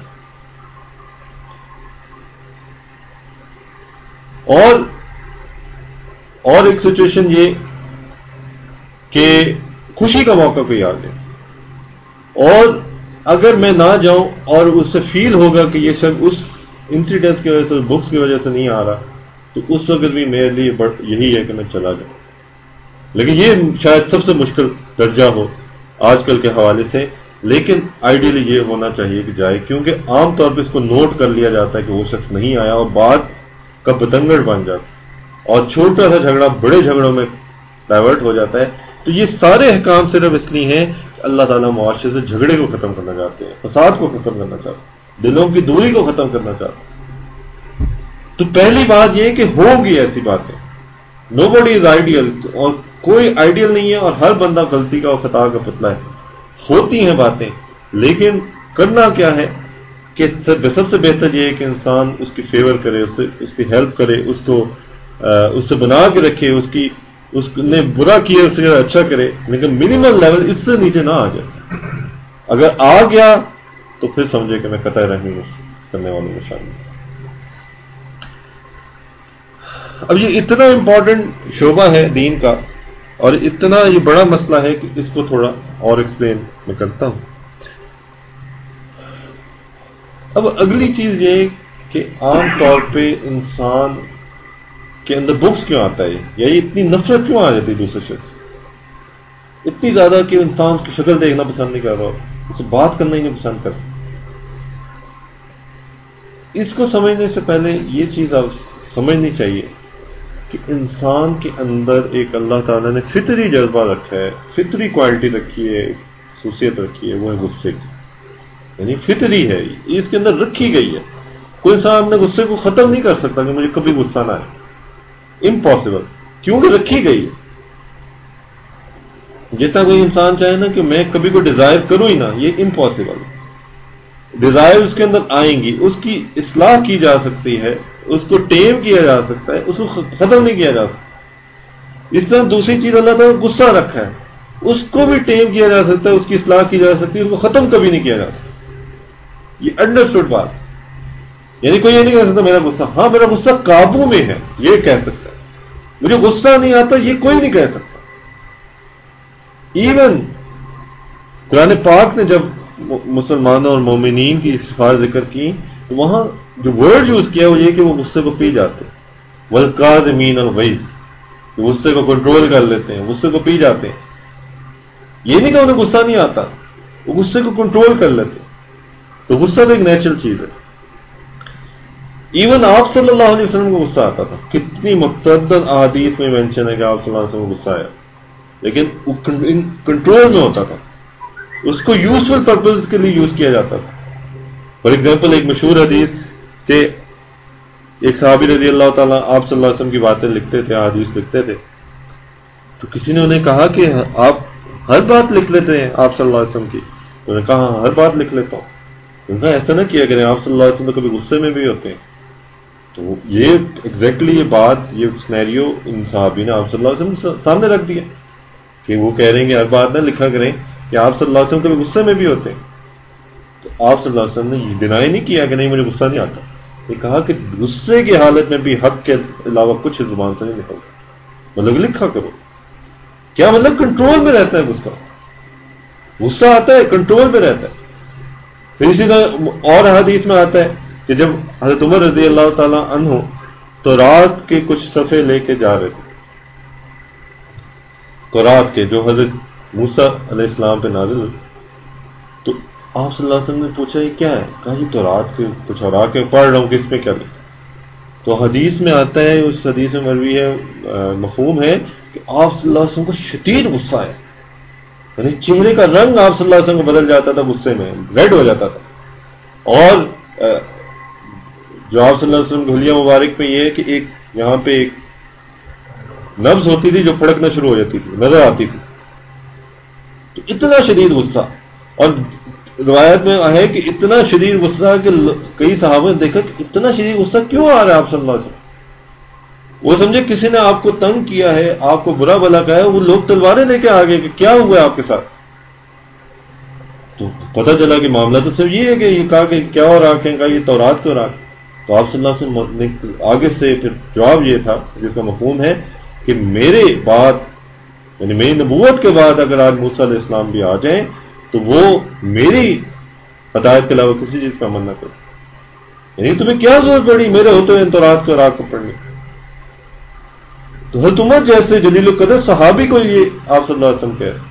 اور اور ایک سچویشن یہ کہ خوشی کا موقع کوئی آ گیا، اور اگر میں نہ جاؤں اور اس سے فیل ہوگا کہ یہ شخص اس انسیڈنس کی وجہ سے، بکس کی وجہ سے نہیں آ رہا، تو اس وقت بھی میرے لیے یہی ہے کہ میں چلا جاؤں. لیکن یہ شاید سب سے مشکل درجہ ہو آج کل کے حوالے سے، لیکن آئیڈیلی یہ ہونا چاہیے کہ جائے، کیونکہ عام طور پہ اس کو نوٹ کر لیا جاتا ہے کہ وہ شخص نہیں آیا، اور بات کا بتنگڑ بن جاتا ہے، اور چھوٹا سا جھگڑا بڑے جھگڑوں میں ڈائیورٹ ہو جاتا ہے. تو یہ سارے احکام صرف اس لیے ہیں کہ اللہ تعالیٰ معاشرے سے جھگڑے کو ختم کرنا چاہتے ہیں، فساد کو ختم کرنا چاہتے ہیں، دلوں کی دوری کو ختم کرنا چاہتے ہیں. تو پہلی بات یہ کہ ہوگی ایسی باتیں، نو باڈی از آئیڈیل، اور کوئی آئیڈیل نہیں ہے، اور ہر بندہ غلطی کا اور خطا کا پتلا ہے. ہوتی ہیں باتیں، لیکن کرنا کیا ہے کہ سب سے بہتر یہ ہے کہ انسان اس کی فیور کرے، اس سے اس کی ہیلپ کرے، اس کو اس سے بنا کے رکھے، اس کی اس نے برا کیا اس سے اچھا کرے، لیکن منیمل لیول اس سے نیچے نہ آ جائے. اگر آ گیا تو پھر سمجھے کہ میں قطع رحمی کرنے والوں میں شامل ہوں. اب یہ اتنا امپورٹنٹ شعبہ ہے دین کا، اور اتنا یہ بڑا مسئلہ ہے کہ اس کو تھوڑا اور ایکسپلین میں کرتا ہوں. اب اگلی چیز یہ کہ عام طور پہ انسان کے اندر بغض کیوں آتا ہے، یا یہ اتنی نفرت کیوں آ جاتی ہے دوسرے شخص سے، اتنی زیادہ کہ انسان اس کی شکل دیکھنا پسند نہیں کر رہا، اسے بات کرنا ہی نہیں پسند کرتا. اس کو سمجھنے سے پہلے یہ چیز آپ سمجھنی چاہیے کہ انسان کے اندر ایک اللہ تعالیٰ نے فطری جذبہ رکھا ہے، فطری کوالٹی رکھی ہے، خصوصیت رکھی ہے، وہ ہے غصے کی. یعنی فطری ہے، اس کے اندر رکھی گئی ہے. کوئی انسان اپنے غصے کو ختم نہیں کر سکتا کہ مجھے کبھی غصہ نہ آئے، امپاسبل، کیونکہ رکھی گئی ہے. جتنا کوئی انسان چاہے نا کہ میں کبھی کو ڈیزائر کروں ہی نہ، یہ امپاسبل. ڈیزائر اس کے اندر آئیں گی، اس کی اصلاح کی جا سکتی ہے، اس کو ٹیم کیا جا سکتا ہے، اس کو ختم نہیں کیا جا سکتا. اس طرح دوسری چیز اللہ تعالیٰ نے غصہ رکھا ہے، اس کو بھی ٹیم کیا جا سکتا ہے، اس کی اصلاح کی جا سکتی ہے، اس کو ختم کبھی نہیں کیا جا سکتا. یہ انڈرسٹوڈ بات. یعنی کوئی یہ نہیں کہہ سکتا میرا غصہ، ہاں میرا غصہ قابو میں ہے، یہ کہہ سکتا ہے. مجھے غصہ نہیں آتا، یہ کوئی نہیں کہہ سکتا. ایون قرآن پاک نے جب مسلمانوں اور مومنین کی صفات ذکر کی تو وہاں جو ورڈ یوز کیا وہ یہ کہ وہ غصے کو پی جاتے، والکاظمین الغیظ، غصے کو کنٹرول کر لیتے ہیں، غصے کو پی جاتے ہیں. یہ نہیں کہ انہیں غصہ نہیں آتا، وہ غصے کو کنٹرول کر لیتے. تو غصہ تو ایک نیچرل چیز ہے. ایون آپ صلی اللہ علیہ وسلم کو غصہ آتا تھا. کتنی متعدد احادیث میں مینشن ہے کہ آپ صلی اللہ علیہ وسلم کو غصہ آیا، لیکن وہ کنٹرول میں ہوتا تھا، اس کو یوزفل پرپز کے لیے یوز کیا جاتا تھا. فار ایگزامپل ایک مشہور حدیث کہ ایک صحابی رضی اللہ تعالیٰ آپ صلی اللہ علیہ وسلم کی باتیں لکھتے تھے، حدیث لکھتے تھے، تو کسی نے انہیں کہا کہ آپ ہر بات لکھ لیتے ہیں آپ صلی اللہ علیہ وسلم کی. انہوں نے کہا ہر بات لکھ لیتا ہوں. انہوں نے ایسا نہ کیا کریں، آپ صلی اللہ علیہ وسلم کبھی غصے میں بھی ہوتے ہیں. تو یہ ایگزیکٹلی یہ بات، یہ سینیریو ان صحابی نے آپ صلی اللہ علیہ وسلم سامنے رکھ دیا کہ وہ کہہ رہے ہیں کہ ہر بات نہ لکھا کریں کہ آپ صلی اللہ علیہ وسلم کبھی غصے میں بھی ہوتے ہیں. تو آپ صلی اللہ علیہ وسلم نے یہ ڈینائی نہیں کیا کہ نہیں مجھے غصہ نہیں آتا. یہ کہا کہ غصے کی حالت میں بھی حق کے علاوہ کچھ زبان سے نہیں نکلتا، مطلب لکھا کرو. کیا مطلب؟ کنٹرول میں رہتا ہے غصہ. غصہ آتا ہے کنٹرول میں رہتا ہے. پھر اسی طرح اور حدیث میں آتا ہے کہ جب حضرت عمر رضی اللہ تعالیٰ عنہ تو رات کے کچھ صفحے لے کے جا رہے تھے، تو رات کے جو حضرت موسیٰ علیہ السلام پہ نازل ہوئی، تو آپ صلی اللہ علیہ وسلم نے پوچھا یہ کیا ہے؟ کہا یہ تو رات کے کچھ اور آ کے پڑھ رہا ہوں کہ اس میں کیا لکھا. تو حدیث میں آتا ہے، اس حدیث میں مروی ہے، مفہوم ہے کہ آپ صلی اللہ علیہ وسلم کو شدید غصہ ہے، یعنی چہرے کا رنگ آپ صلی اللہ علیہ وسلم کو بدل جاتا تھا، غصے میں ریڈ ہو جاتا تھا. اور جو آپ صلی اللہ علیہ وسلم کی حلیہ مبارک پہ یہ ہے کہ ایک یہاں پہ ایک نبض ہوتی تھی جو پھڑکنا شروع ہو جاتی تھی، نظر آتی تھی. تو اتنا شدید غصہ. اور روایت میں ہے کہ اتنا شدید غصہ کہ کئی صحابہ نے دیکھا کہ اتنا شدید غصہ کیوں آ رہا ہے آپ صلی اللہ علیہ وسلم. وہ سمجھے کسی نے آپ کو تنگ کیا ہے، آپ کو برا بھلا کہا ہے، وہ لوگ تلواریں لے کے آ گئے کہ کیا ہوا ہے آپ کے ساتھ. تو پتہ چلا کہ معاملہ تو صرف یہ ہے کہ یہ کہا کہ کیا اور آنکھیں کا یہ تورات کو راک. تو آپ صلی اللہ علیہ وسلم نے آگے سے پھر جواب یہ تھا جس کا مفہوم ہے کہ میرے بعد، یعنی میری نبوت کے بعد اگر آج موسیٰ علیہ السلام بھی آ جائیں تو وہ میری ہدایت کے علاوہ کسی چیز کا عمل نہ کرے. یعنی تمہیں کیا ضرورت پڑی میرے ہوتے ہوئے تورات کو راک کو پڑھنے. تو حضرت عمر جیسے جلیل القدر صحابی کو یہ آپ صلی اللہ علیہ وسلم کہہ رہے.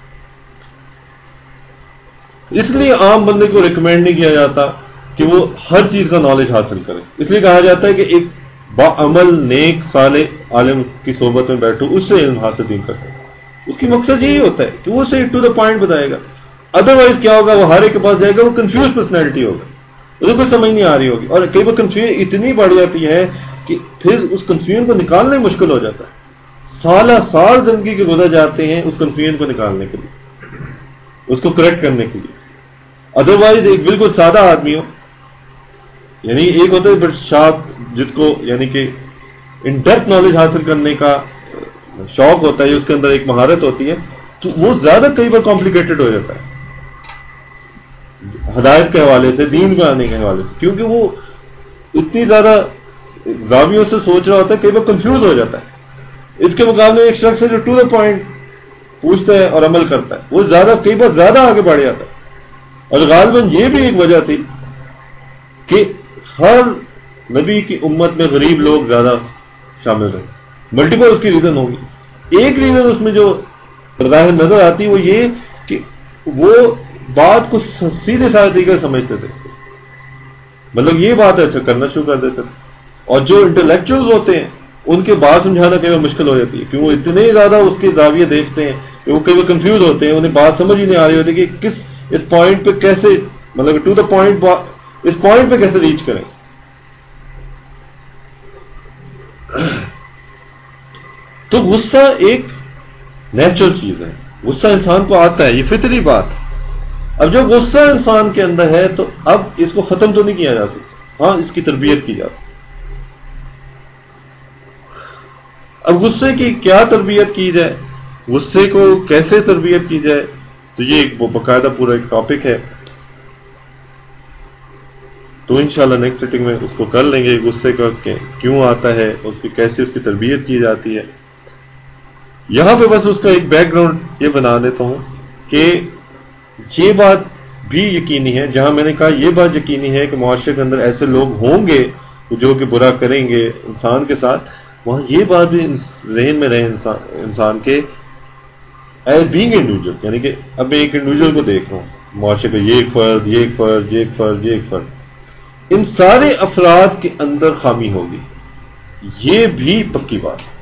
اس لیے عام بندے کو ریکمینڈ نہیں کیا جاتا کہ وہ ہر چیز کا نالج حاصل کرے. اس لیے کہا جاتا ہے کہ ایک باعمل نیک صالح عالم کی صحبت میں بیٹھو، اس سے علم حاصل دین کرتے. اس کی مقصد یہی ہوتا ہے کہ وہ اسے ٹو دا پوائنٹ بتائے گا. ادروائز کیا ہوگا، وہ ہر ایک کے پاس جائے گا، وہ کنفیوز پرسنالٹی ہوگا، اسے کوئی سمجھ نہیں آ رہی ہوگی. اور کئی بار کنفیوژن اتنی بڑھ جاتی ہے کہ پھر اس کنفیوژن کو نکالنا مشکل ہو جاتا ہے. سالہ سال زندگی کے گزر جاتے ہیں اس کنفیوژن کو نکالنے کے لیے، اس کو کریکٹ کرنے کے لیے. ادروائز ایک بالکل سادہ آدمی ہو، یعنی ایک ہوتا ہے بٹ شارپ، جس کو یعنی کہ ان ڈیپتھ نالج حاصل کرنے کا شوق ہوتا ہے، اس کے اندر ایک مہارت ہوتی ہے، تو وہ زیادہ کئی بار کمپلیکیٹڈ ہو جاتا ہے ہدایت کے حوالے سے، دین کو آنے کے حوالے سے، کیونکہ وہ اتنی زیادہ زاویوں سے سوچ رہا ہوتا ہے، کئی بار کنفیوز ہو جاتا ہے. اس کے مقابلے ایک شخص ہے جو ٹو دا پوائنٹ پوچھتا ہے اور عمل کرتا ہے، وہ زیادہ کئی بار زیادہ آگے بڑھ جاتا ہے. اور غالباً یہ بھی ایک وجہ تھی کہ ہر نبی کی امت میں غریب لوگ زیادہ شامل رہے. ملٹیپل اس کی ریزن ہوگی. ایک ریزن اس میں جو ظاہر نظر آتی وہ یہ کہ وہ بات کو سیدھے سادے طریقے سے سمجھتے تھے. مطلب یہ بات ہے اچھا کرنا شروع کر دیتے تھے. اور جو انٹلیکچوئلز ہوتے ہیں ان کے بات سمجھانا کئی بار مشکل ہو جاتی ہے کیونکہ وہ اتنے زیادہ اس کے زاویے دیکھتے ہیں کہ وہ کئی بار کنفیوز ہوتے ہیں, انہیں بات سمجھ ہی نہیں آ رہی ہوتی کہ کس اس پوائنٹ پہ کیسے مطلب ٹو دا پوائنٹ اس پوائنٹ پہ کیسے ریچ کریں. تو غصہ ایک نیچرل چیز ہے, غصہ انسان کو آتا ہے, یہ فطری بات ہے. اب جو غصہ انسان کے اندر ہے تو اب اس کو ختم تو نہیں کیا جا سکتا, ہاں اس کی تربیت کی جاتی. اب غصے کی کیا تربیت کی جائے, غصے کو کیسے تربیت کی جائے, تو یہ ایک باقاعدہ پورا ایک ٹاپک ہے. تو انشاءاللہ نیکسٹ سیٹنگ میں اس کو کر لیں گے, غصے کا کیوں آتا ہے, اس کی کیسے اس کی تربیت کی جاتی ہے. یہاں پہ بس اس کا ایک بیک گراؤنڈ یہ بنا دیتا ہوں کہ یہ بات بھی یقینی ہے, جہاں میں نے کہا یہ بات یقینی ہے کہ معاشرے کے اندر ایسے لوگ ہوں گے جو کہ برا کریں گے انسان کے ساتھ, وہاں یہ بات بھی ذہن میں رہے انسان, انسان کے ایز بینگ انڈیویجول, یعنی کہ اب میں ایک انڈیویجول کو دیکھ رہا ہوں معاشرے کا, یہ ایک فرد, یہ ایک فرد, یہ ایک فرد, یہ ایک فرد, ان سارے افراد کے اندر خامی ہوگی. یہ بھی پکی بات ہے,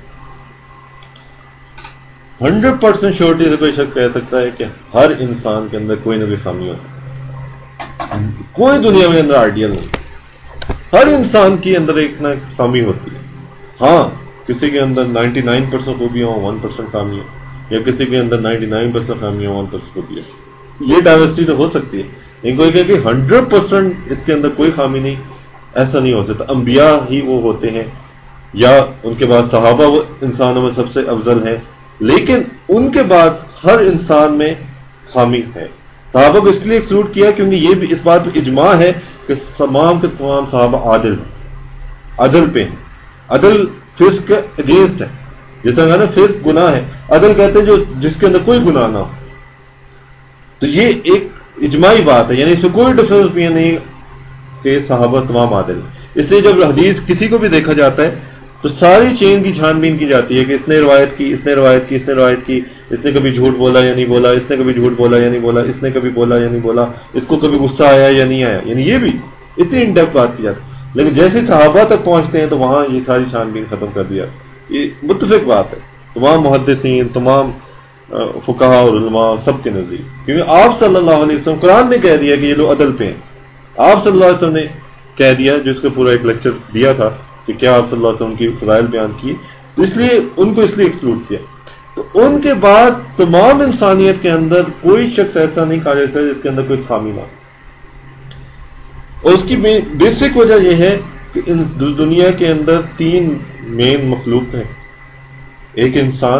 ہنڈریڈ پرسینٹ شیورٹی سے کوئی شخص کہہ سکتا ہے کہ ہر انسان کے اندر کوئی نہ کوئی خامی ہوتی ہے. کوئی دنیا میں اندر آئیڈیل نہیں, ہر انسان کے اندر ایک نہ خامی ہوتی ہے. ہاں کسی کے اندر نائنٹی نائن پرسینٹ خوبیاں ہوں, ون پرسینٹ خامی ہے, یا کسی کے اندر نائنٹی نائن پرسینٹ خامی ہوں, ون پرسینٹ خوبی ہے. یہ ڈائیورسٹی تو ہو سکتی ہے, لیکن کوئی کہ ہنڈریڈ پرسینٹ اس کے اندر کوئی خامی نہیں, ایسا نہیں ہو سکتا. انبیاء ہی وہ ہوتے ہیں یا ان کے بعد صحابہ وہ انسانوں میں سب سے افضل ہیں, لیکن ان کے بعد ہر انسان میں خامی ہے. صحابہ کو اس لیے ایکسکلوڈ کیا کیونکہ یہ بھی اس بات پہ اجماع ہے کہ تمام کے تمام صحابہ عادل ہیں, عدل پہ ہیں. عدل فسق کے اگینسٹ ہے, جس طرح نا فسق گناہ ہے, عدل کہتے ہیں جو جس کے اندر کوئی گناہ نہ ہو. تو یہ ایک اجماعی بات ہے, یعنی اس سے کوئی ڈفرینس بھی نہیں کہ صحابہ تمام عادل ہیں. اس لیے جب حدیث کسی کو بھی دیکھا جاتا ہے تو ساری چین کی چھان بین کی جاتی ہے کہ اس نے روایت کی, اس نے روایت کی, اس نے روایت کی, اس نے کبھی جھوٹ بولا یا نہیں بولا, اس نے کبھی جھوٹ بولا یا نہیں بولا, اس نے کبھی بولا یا نہیں بولا, اس کو کبھی غصہ آیا یا نہیں آیا, یعنی یہ بھی اتنی ان ڈیپتھ بات کی جاتی ہے. لیکن جیسے صحابہ تک پہنچتے ہیں تو وہاں یہ ساری چھان بین ختم کر دیا. یہ متفق بات ہے تمام محدثین, تمام فقہاء اور علماء سب کے نزدیک, کیونکہ آپ صلی اللہ علیہ وسلم, قرآن نے کہہ دیا کہ یہ لوگ عدل پہ ہیں. آپ صلی اللہ علیہ وسلم نے کہہ دیا, جس کا پورا ایک لیکچر دیا تھا کہ کیا آپ صلی اللہ علیہ وسلم کی فضائل بیان کی, تو اس لیے ان کو اس لیے ایکسکلوڈ کیا. تو ان کے بعد تمام انسانیت کے اندر کوئی شخص ایسا نہیں کہا جاتا جس کے اندر کوئی خامی نہ. اور اس کی بیسک وجہ یہ ہے کہ ان دنیا کے اندر تین مین مخلوق ہیں. ایک انسان,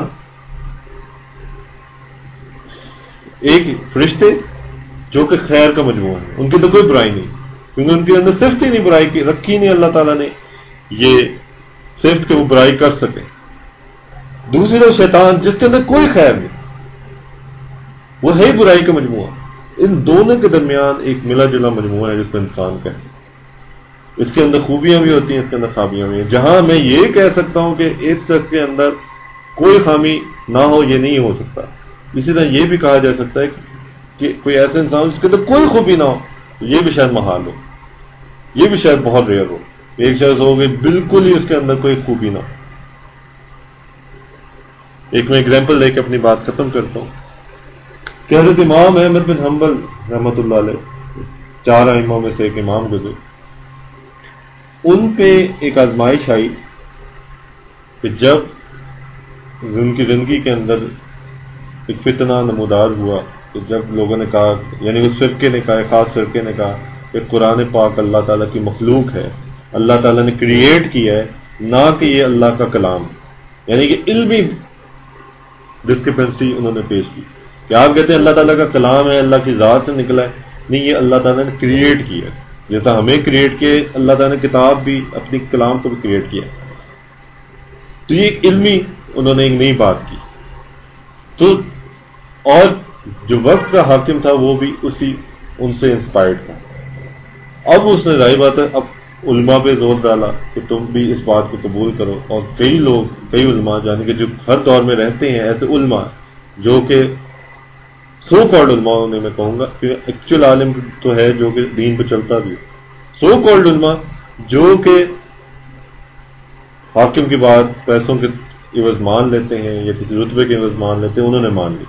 ایک فرشتے جو کہ خیر کا مجموعہ ہے, ان کے اندر کوئی برائی نہیں, کیونکہ ان کے اندر صرف ہی نہیں برائی کی رکھی نہیں اللہ تعالیٰ نے یہ صرف کہ وہ برائی کر سکے. دوسرا شیطان جس کے اندر کوئی خیر نہیں, وہ ہے برائی کا مجموعہ. ان دونوں کے درمیان ایک ملا جلا مجموعہ ہے جس کو انسان کا ہے. اس کے اندر خوبیاں بھی ہوتی ہیں, اس کے اندر خامیاں بھی ہیں. جہاں میں یہ کہہ سکتا ہوں کہ ایک شخص کے اندر کوئی خامی نہ ہو, یہ نہیں ہو سکتا. اسی طرح یہ بھی کہا جا سکتا ہے کہ کوئی ایسا انسان جس کے اندر کوئی خوبی نہ ہو, یہ بھی شاید محال ہو, یہ بھی شاید بہت ریئر ہو. ایک شخص ہو کہ بالکل ہی اس کے اندر کوئی خوبی نہ ہو. ایک میں ایگزامپل لے کے اپنی بات ختم کرتا ہوں کہ حضرت امام احمد بن حنبل رحمۃ اللہ علیہ, چار ائمہ میں سے ایک امام گزرے, ان پہ ایک آزمائش آئی کہ جب ان کی زندگی کے اندر ایک فتنہ نمودار ہوا, کہ جب لوگوں نے کہا, یعنی اس فرقے نے کہا, خاص فرقے نے کہا کہ قرآن پاک اللہ تعالیٰ کی مخلوق ہے, اللہ تعالیٰ نے کریٹ کیا ہے, نہ کہ یہ اللہ کا کلام. یعنی کہ علمی ڈسکرپنسی انہوں نے پیش کی کہ آپ کہتے ہیں اللہ تعالیٰ کا کلام ہے, اللہ کی ذات سے نکلا ہے, نہیں, یہ اللہ تعالیٰ نے کریٹ کیا ہے. جیسا ہمیں کریٹ کیے, اللہ تعالیٰ نے کتاب بھی اپنی کلام کو بھی کریٹ کیا. تو یہ علمی انہوں نے ایک نئی بات کی. تو اور جو وقت کا حاکم تھا وہ بھی اسی ان سے انسپائرڈ تھا. اب اس نے ظاہر بات ہے اب علماء پہ زور ڈالا کہ تم بھی اس بات کو قبول کرو. اور کئی لوگ, کئی علماء یعنی کہ جو ہر دور میں رہتے ہیں, ایسے علماء جو کہ سو کالڈ علماء انہیں میں کہوں گا کہ ایکچوئل عالم تو ہے جو کہ دین پہ چلتا بھی ہے, سو کالڈ علماء جو کہ حاکم کی بات پیسوں کے عوض مان لیتے ہیں یا کسی رتبے کے عوض مان لیتے ہیں، انہوں نے مان لی.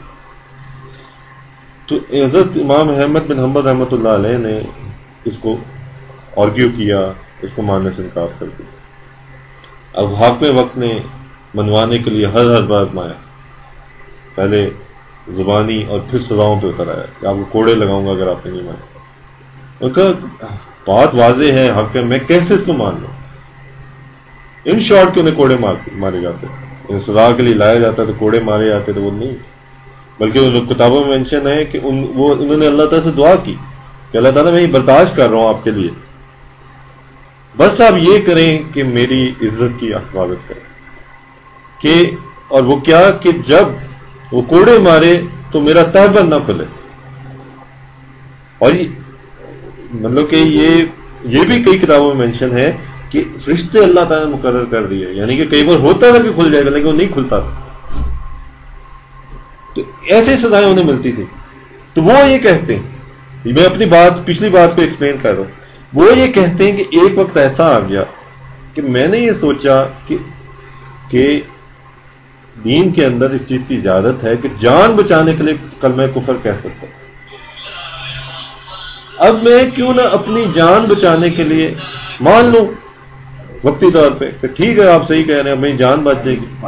تو حضرت امام احمد بن حنبل رحمۃ اللہ علیہ نے اس کو آرگیو کیا، اس کو ماننے سے انکار کر دیا. اب حاکم وقت نے منوانے کے لیے ہر ہر بار آزمایا، پہلے زبانی اور پھر سزاؤں پہ اتر آیا کہ آپ کو کوڑے لگاؤں گا اگر آپ نے نہیں مانا. اور کہا بات واضح ہے حق ہے، میں کیسے اس کو مان لوں؟ ان شارٹ کہ انہیں کوڑے مارے جاتے تھے، انہیں سزا کے لیے لایا جاتا تو کوڑے مارے جاتے تھے، وہ نہیں، بلکہ ان کتابوں میں مینشن ہے کہ ان وہ انہوں نے اللہ تعالیٰ سے دعا کی کہ اللہ تعالیٰ میں یہ برداشت کر رہا ہوں آپ کے لیے، بس آپ یہ کریں کہ میری عزت کی حفاظت کریں. کہ اور وہ کیا کہ جب وہ کوڑے مارے تو میرا تہبند نہ کھلے. اور مطلب کہ یہ یہ بھی کئی کتابوں میں مینشن ہے کہ رشتے اللہ تعالیٰ نے مقرر کر دیے، یعنی کہ کئی بار ہوتا تھا کہ کھل جائے گا لیکن وہ نہیں کھلتا تھا. تو ایسے سزائیں انہیں ملتی تھی. تو وہ یہ کہتے ہیں، میں اپنی بات پچھلی بات کو ایکسپلین کر رہا ہوں، وہ یہ کہتے ہیں کہ ایک وقت ایسا آ گیا کہ میں نے یہ سوچا کہ کہ دین کے اندر اس چیز کی اجازت ہے کہ جان بچانے کے لیے کلمہ کفر کہہ سکتا ہوں. اب میں کیوں نہ اپنی جان بچانے کے لیے مان لوں وقتی طور پہ کہ ٹھیک ہے آپ صحیح کہہ رہے ہیں، میری جان بچ جائے گی.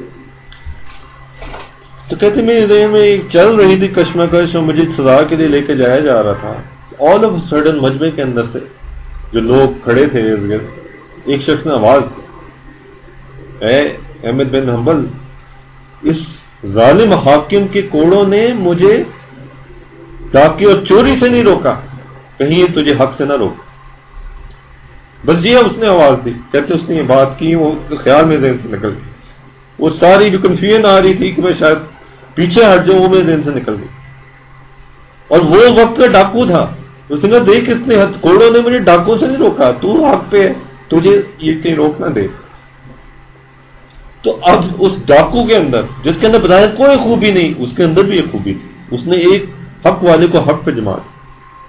تو کہتے میرے ذہن میں چل رہی تھی کشمکش اور مجھے سزا کے لیے لے کے جایا جا رہا تھا. آل آف سڈن مجمع کے اندر سے جو لوگ کھڑے تھے اس گرد، ایک شخص نے آواز دی، اے احمد بن حنبل، اس ظالم حاکم کے کوڑوں نے مجھے ڈاکے اور چوری سے نہیں روکا، کہیں یہ تجھے حق سے نہ روکا. بس یہ اس نے آواز دی. کہتے اس نے یہ بات کی، وہ خیال میں ذہن سے نکل گئی. وہ ساری جو کنفیوژن آ رہی تھی کہ میں شاید پیچھے ہٹ جاؤں، وہ میرے ذہن سے نکل گئی. اور وہ وقت کا ڈاکو تھا. اس نے کہا دیکھ اس نے کوڑوں نے مجھے ڈاکوں سے نہیں روکا، تو حق پہ ہے، تجھے یہ کہیں روک نہ دے. تو اب اس ڈاکو کے اندر جس کے اندر بتایا کوئی خوبی نہیں، اس کے اندر بھی ایک خوبی تھی. اس نے ایک حق والے کو حق پہ جما دیا.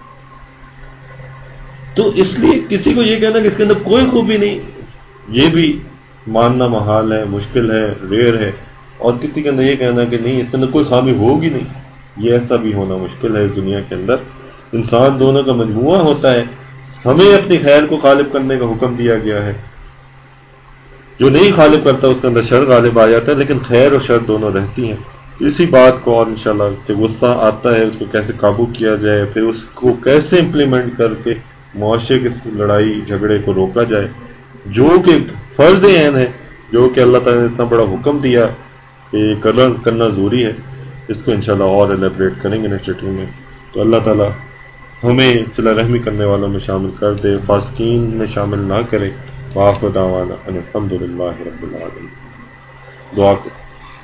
تو اس لیے کسی کو یہ کہنا کہ اس کے اندر کوئی خوبی نہیں، یہ بھی ماننا محال ہے، مشکل ہے، ریئر ہے. اور کسی کے اندر یہ کہنا کہ نہیں اس کے اندر کوئی خامی ہوگی نہیں، یہ ایسا بھی ہونا مشکل ہے. اس دنیا کے اندر انسان دونوں کا مجموعہ ہوتا ہے. ہمیں اپنی خیر کو غالب کرنے کا حکم دیا گیا ہے، جو نہیں غالب کرتا اس کے اندر شر غالب آ جاتا ہے، لیکن خیر اور شر دونوں رہتی ہیں. اسی بات کو اور انشاءاللہ کہ غصہ آتا ہے اس کو کیسے قابو کیا جائے، پھر اس کو کیسے امپلیمنٹ کر کے معاشرے کی لڑائی جھگڑے کو روکا جائے، جو کہ فرض عین ہے، جو کہ اللہ تعالیٰ نے اتنا بڑا حکم دیا کہ کرنا ضروری ہے. اس کو انشاءاللہ اور ایلیبریٹ کریں گے نیکسٹ ٹائم میں. تو اللہ تعالیٰ ہمیں صلہ رحمی کرنے والوں میں شامل کر دے، فاسقین میں شامل نہ کرے. وآخر دعوانا ان الحمد للہ رب العالمین. دعا کریں.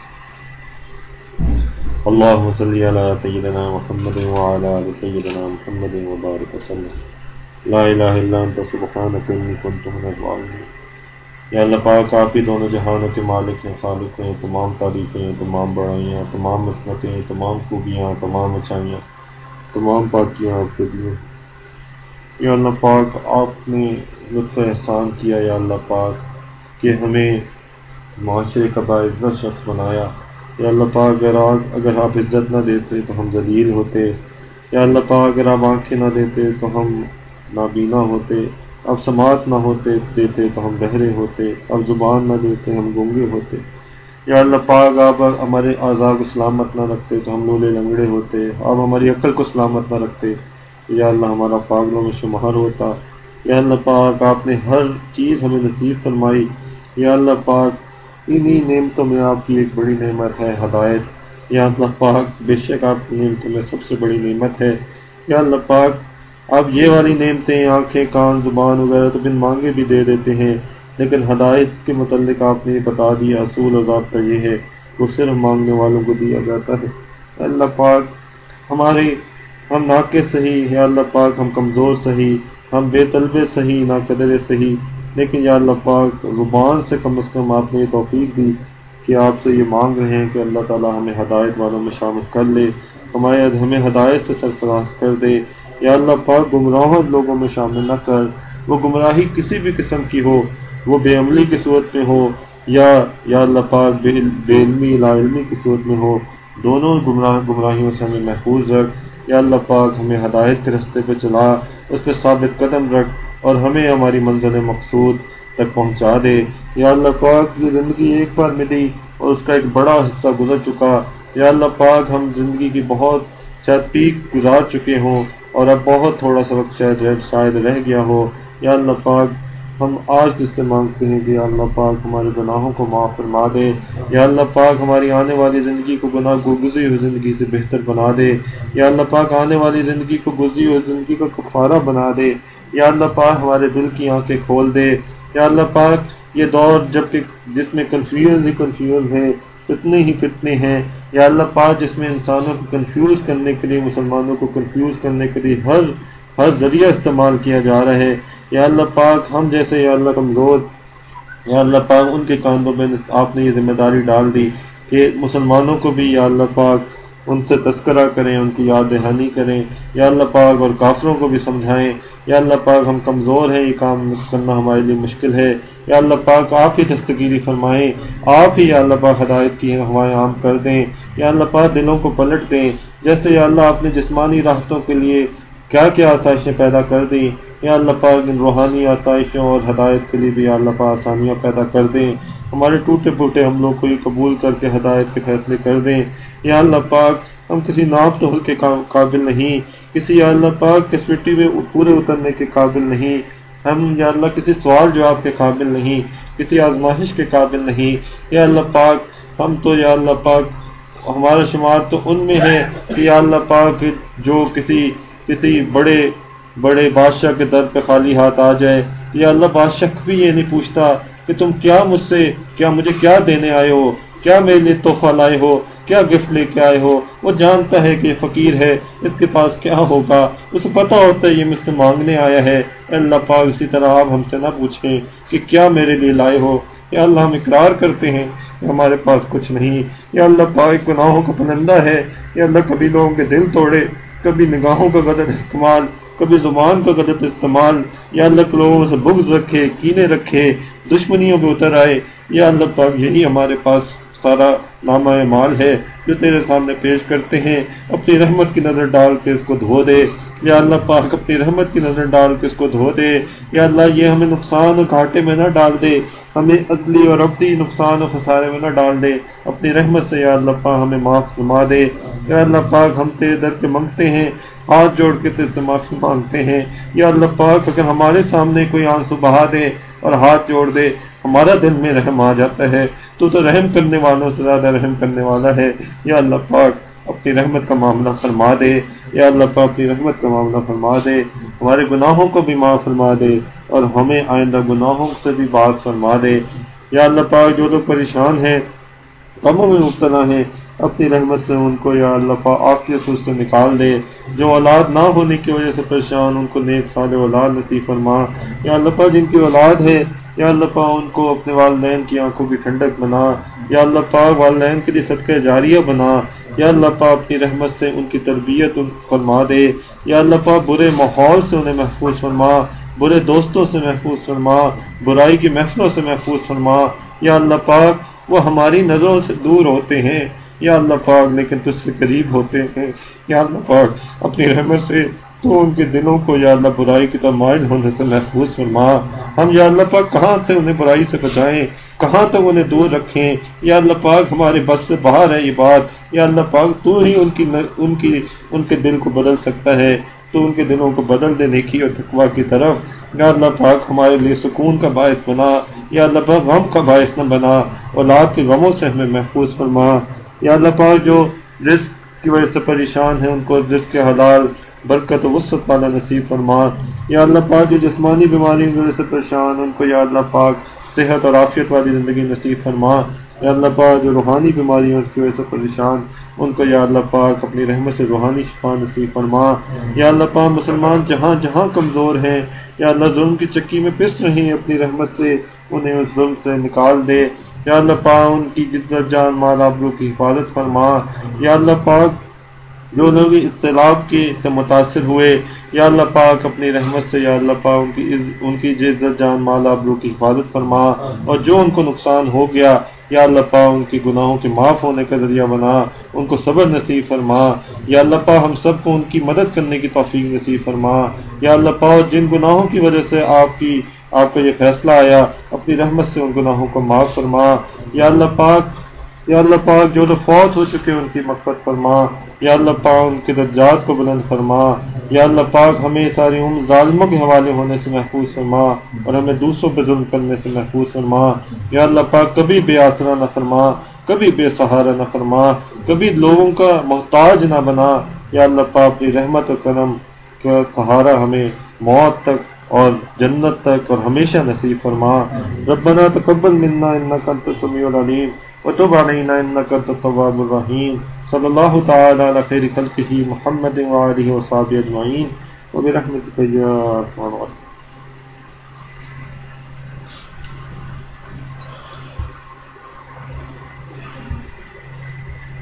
اللہم صلی علی سیدنا محمد وعلی آل سیدنا محمد وبارک وسلم. لا الہ الا انت سبحانک انی کنت من الظالمین. یا اللہ پاک آپ ہی دونوں جہانوں کے مالک ہیں، خالق ہیں. تمام تعریفیں، تمام بڑائیاں، تمام عظمتیں، تمام خوبیاں، تمام اچھائیاں، تمام پاکیاں آپ کے لیے. یا اللہ پاک آپ نے لطف احسان کیا یا اللہ پاک کہ ہمیں معاشرے کا باعزت شخص بنایا. یا اللہ پاک اگر آپ اگر آپ عزت نہ دیتے تو ہم ذلیل ہوتے. یا اللہ پاک اگر آپ آنکھیں نہ دیتے تو ہم نابینا ہوتے. اب سماعت نہ ہوتے دیتے تو ہم بہرے ہوتے. اب زبان نہ دیتے ہم گونگے ہوتے. یا اللہ پاک آپ ہمارے اعضاء کو سلامت نہ رکھتے تو ہم لولے لنگڑے ہوتے. آپ ہماری عقل کو سلامت نہ رکھتے، یا اللہ ہمارا پاگلوں میں شمار ہوتا. یا اللہ پاک آپ نے ہر چیز ہمیں نصیب فرمائی. یا اللہ پاک انہی نعمتوں میں آپ کی ایک بڑی نعمت ہے ہدایت. یا اللہ پاک بے شک آپ کی نعمتوں میں سب سے بڑی نعمت ہے. یا اللہ پاک آپ یہ والی نعمتیں آنکھیں، کان، زبان وغیرہ تو بن مانگے بھی دے دیتے ہیں، لیکن ہدایت کے متعلق آپ نے بتا دیا اصول و ضابطہ یہ ہے وہ صرف مانگنے والوں کو دیا جاتا ہے. اللہ پاک ہمارے ہم ناقص صحیح، یا اللہ پاک ہم کمزور صحیح، ہم بے طلبے صحیح، ناقدر صحیح، لیکن یا اللہ پاک زبان سے کم از کم آپ نے یہ توفیق دی کہ آپ سے یہ مانگ رہے ہیں کہ اللہ تعالی ہمیں ہدایت والوں میں شامل کر لے. ہمارے ہمیں ہدایت سے سرفراز کر دے۔ یا اللہ پاک گمراہ لوگوں میں شامل نہ کر، وہ گمراہی کسی بھی قسم کی ہو، وہ بے عملی کی صورت میں ہو یا یا اللہ پاک بے بے علمی لا علمی کی صورت میں ہو، دونوں گمراہ گمراہیوں سے ہمیں محفوظ رکھ۔ یا اللہ پاک ہمیں ہدایت کے رستے پہ چلا، اس پہ ثابت قدم رکھ اور ہمیں ہماری منزل مقصود تک پہنچا دے۔ یا اللہ پاک یہ زندگی ایک بار ملی اور اس کا ایک بڑا حصہ گزر چکا۔ یا اللہ پاک ہم زندگی کی بہت شاید پیک گزار چکے ہوں اور اب بہت تھوڑا سا وقت شاید شاید رہ گیا ہو۔ یا اللہ پاک ہم آج اس سے مانگتے ہیں کہ یا اللہ پاک ہمارے گناہوں کو معاف فرما دے۔ یا اللہ پاک ہماری آنے والی زندگی کو گناہ گزری ہوئی زندگی سے بہتر بنا دے۔ یا اللہ پاک آنے والی زندگی کو گزری ہوئی زندگی کا کفارہ بنا دے۔ یا اللہ پاک ہمارے دل کی آنکھیں کھول دے۔ یا اللہ پاک یہ دور جب کہ جس میں کنفیوژ ہی کنفیوژ ہے، فتنے ہی فتنے ہیں، یا اللہ پاک جس میں انسانوں کو کنفیوز کرنے کے لیے، مسلمانوں کو کنفیوز کرنے کے لیے ہر ہر ذریعہ استعمال کیا جا رہا ہے، یا اللہ پاک ہم جیسے یا اللہ کمزور، یا اللہ پاک ان کے کاندھوں میں آپ نے یہ ذمہ داری ڈال دی کہ مسلمانوں کو بھی یا اللہ پاک ان سے تذکرہ کریں، ان کی یاد دہانی کریں، یا اللہ پاک اور کافروں کو بھی سمجھائیں۔ یا اللہ پاک ہم کمزور ہیں، یہ کام کرنا ہمارے لیے مشکل ہے، یا اللہ پاک آپ ہی دستگیری فرمائیں، آپ ہی یا اللہ پاک ہدایت کی ہوائیں عام کر دیں، یا اللہ پاک دلوں کو پلٹ دیں، جیسے یا اللہ آپ نے جسمانی راحتوں کے لیے کیا کیا آسائشیں پیدا کر دیں، یا اللہ پاک ان روحانی آسائشوں اور ہدایت کے لیے بھی یا اللہ پاک آسانیاں پیدا کر دیں، ہمارے ٹوٹے پھوٹے حملوں کو ہی قبول کر کے ہدایت کے فیصلے کر دیں۔ یا اللہ پاک ہم کسی ناپ تول کے قابل نہیں، کسی یا اللہ پاک کسوٹی میں پورے اترنے کے قابل نہیں، ہم یا اللہ کسی سوال جواب کے قابل نہیں، کسی آزمائش کے قابل نہیں۔ یا اللہ پاک ہم تو یا اللہ پاک ہمارا شمار تو ان میں ہے کہ یا اللہ پاک جو کسی کسی بڑے بڑے بادشاہ کے در پہ خالی ہاتھ آ جائے، یا اللہ بادشاہ بھی یہ نہیں پوچھتا کہ تم کیا مجھ سے کیا مجھے کیا دینے آئے ہو، کیا میرے لیے تحفہ لائے ہو، کیا گفٹ لے کے آئے ہو۔ وہ جانتا ہے کہ یہ فقیر ہے، اس کے پاس کیا ہوگا، اسے پتہ ہوتا ہے یہ مجھ سے مانگنے آیا ہے۔ اللہ پاک اسی طرح آپ ہم سے نہ پوچھیں کہ کیا میرے لیے لائے ہو۔ یا اللہ ہم اقرار کرتے ہیں کہ ہمارے پاس کچھ نہیں، یا اللہ پاک گناہوں کا پلندہ ہے، یا اللہ کبھی لوگوں کے دل توڑے، کبھی نگاہوں کا غلط استعمال، کبھی زبان کا غلط استعمال، یا اللہ لوگوں سے بغض رکھے، کینے رکھے، دشمنیوں پہ اتر آئے۔ یا اللہ پاک یہی ہمارے پاس سارا نامہ مال ہے جو تیرے سامنے پیش کرتے ہیں، اپنی رحمت کی نظر ڈال کے اس کو دھو دے۔ یا اللہ پاک اپنی رحمت کی نظر ڈال کے اس کو دھو دے۔ یا اللہ یہ ہمیں نقصان اور گھاٹے میں نہ ڈال دے، ہمیں عدلی اور ابدی نقصان اور خسارے میں نہ ڈال دے، اپنی رحمت سے یا اللہ پاک ہمیں معاف فرما دے۔ یا اللہ پاک ہم تیرے در پہ منگتے ہیں، ہاتھ جوڑ کے تیرے سے معافی مانگتے ہیں۔ یا اللہ پاک اگر ہمارے سامنے کوئی آنسو بہا دے اور ہاتھ جوڑ دے، ہمارا دل میں رحم آ جاتا ہے، تو تو رحم کرنے والوں سے زیادہ رحم کرنے والا ہے۔ یا اللہ پاک اپنی رحمت کا معاملہ فرما دے، یا اللہ پاک اپنی رحمت کا معاملہ فرما دے، ہمارے گناہوں کو بھی معاف فرما دے اور ہمیں آئندہ گناہوں سے بھی باز فرما دے۔ یا اللہ پاک جو لوگ پریشان ہیں، غموں میں مبتلا ہیں، اپنی رحمت سے ان کو یا اللہ پاک عافیت سے نکال دے۔ جو اولاد نہ ہونے کی وجہ سے پریشان، ان کو نیک صالح اولاد نصیب فرما۔ یا اللہ پاک جن کی اولاد ہے، یا اللہ پاک ان کو اپنے والدین کی آنکھوں کی ٹھنڈک بنا، یا اللہ پاک والدین کے لیے صدقہ جاریہ بنا۔ یا اللہ پاک اپنی رحمت سے ان کی تربیت فرما دے۔ یا اللہ پاک برے ماحول سے انہیں محفوظ فرما، برے دوستوں سے محفوظ فرما، برائی کی محفلوں سے محفوظ فرما۔ یا اللہ پاک وہ ہماری نظروں سے دور ہوتے ہیں یا اللہ پاک لیکن تجھ سے قریب ہوتے ہیں۔ یا اللہ پاک اپنی رحمت سے تو ان کے دلوں کو یا اللہ برائی کی طرف مائل ہونے سے محفوظ فرما۔ ہم یا اللہ پاک کہاں سے انہیں برائی سے بچائیں، کہاں تک انہیں دور رکھیں، یا اللہ پاک ہمارے بس سے باہر ہے یہ بات۔ یا اللہ پاک تو ہی ان کی ان کی ان کے دل کو بدل سکتا ہے، تو ان کے دلوں کو بدل دے نیکی اور تقویٰ کی طرف۔ یا اللہ پاک ہمارے لیے سکون کا باعث بنا، یا اللہ پاک غم کا باعث نہ بنا، اولاد کے غموں سے ہمیں محفوظ فرما۔ یا اللہ پاک جو رزق کی وجہ سے پریشان ہیں، ان کو رزق کے حلال برکت و وسعت والا نصیب فرما۔ یا اللہ پاک جو جسمانی بیماری کی وجہ سے پریشان، ان کو یا اللہ پاک صحت اور عافیت والی زندگی نصیب فرما۔ یا اللہ پاک جو روحانی بیماریوں کی وجہ سے پریشان، ان کو یا اللہ پاک اپنی رحمت سے روحانی شفا نصیب فرما۔ یا اللہ پاک مسلمان جہاں جہاں کمزور ہیں، یا اللہ ظلم کی چکی میں پس رہے ہیں، اپنی رحمت سے انہیں اس ظلم سے نکال دے۔ یا اللہ پاک ان کی عزت جان مال آبرو کی حفاظت فرما۔ یا اللہ پاک جو لوگ اس سیلاب کے سے متاثر ہوئے، یا اللہ پاک اپنی رحمت سے یا اللہ پاک ان کی ان کی عزت جان مال آبرو کی حفاظت فرما، اور جو ان کو نقصان ہو گیا یا اللہ پاک ان کی گناہوں کے معاف ہونے کا ذریعہ بنا، ان کو صبر نصیب فرما، یا اللہ پاک ہم سب کو ان کی مدد کرنے کی توفیق نصیب فرما، یا اللہ پاک جن گناہوں کی وجہ سے آپ کی آپ کا یہ فیصلہ آیا، اپنی رحمت سے ان گناہوں کو معاف فرما، یا اللہ پاک یا اللہ پاک جو لوگ فوت ہو چکے ان کی مغفرت فرما، یا اللہ پاک ان کے درجات کو بلند فرما، یا اللہ پاک ہمیں ساری عمر ظالموں کے حوالے ہونے سے محفوظ فرما اور ہمیں دوسروں پہ ظلم کرنے سے محفوظ فرما، یا اللہ پاک کبھی بے آسرا نہ فرما، کبھی بے سہارا نہ فرما، کبھی لوگوں کا محتاج نہ بنا، یا اللہ پاک اپنی رحمت و کرم کا سہارا ہمیں موت تک اور جنت تک اور ہمیشہ نصیب فرما۔ ربنا تقبل منا انک انت السمیع العلیم وتب علینا انک انت التواب الرحیم۔ صلی اللہ تعالی علی خیر خلقہ محمد وآلہ وصحبہ اجمعین وبرحمتک یا ارحم الراحمین۔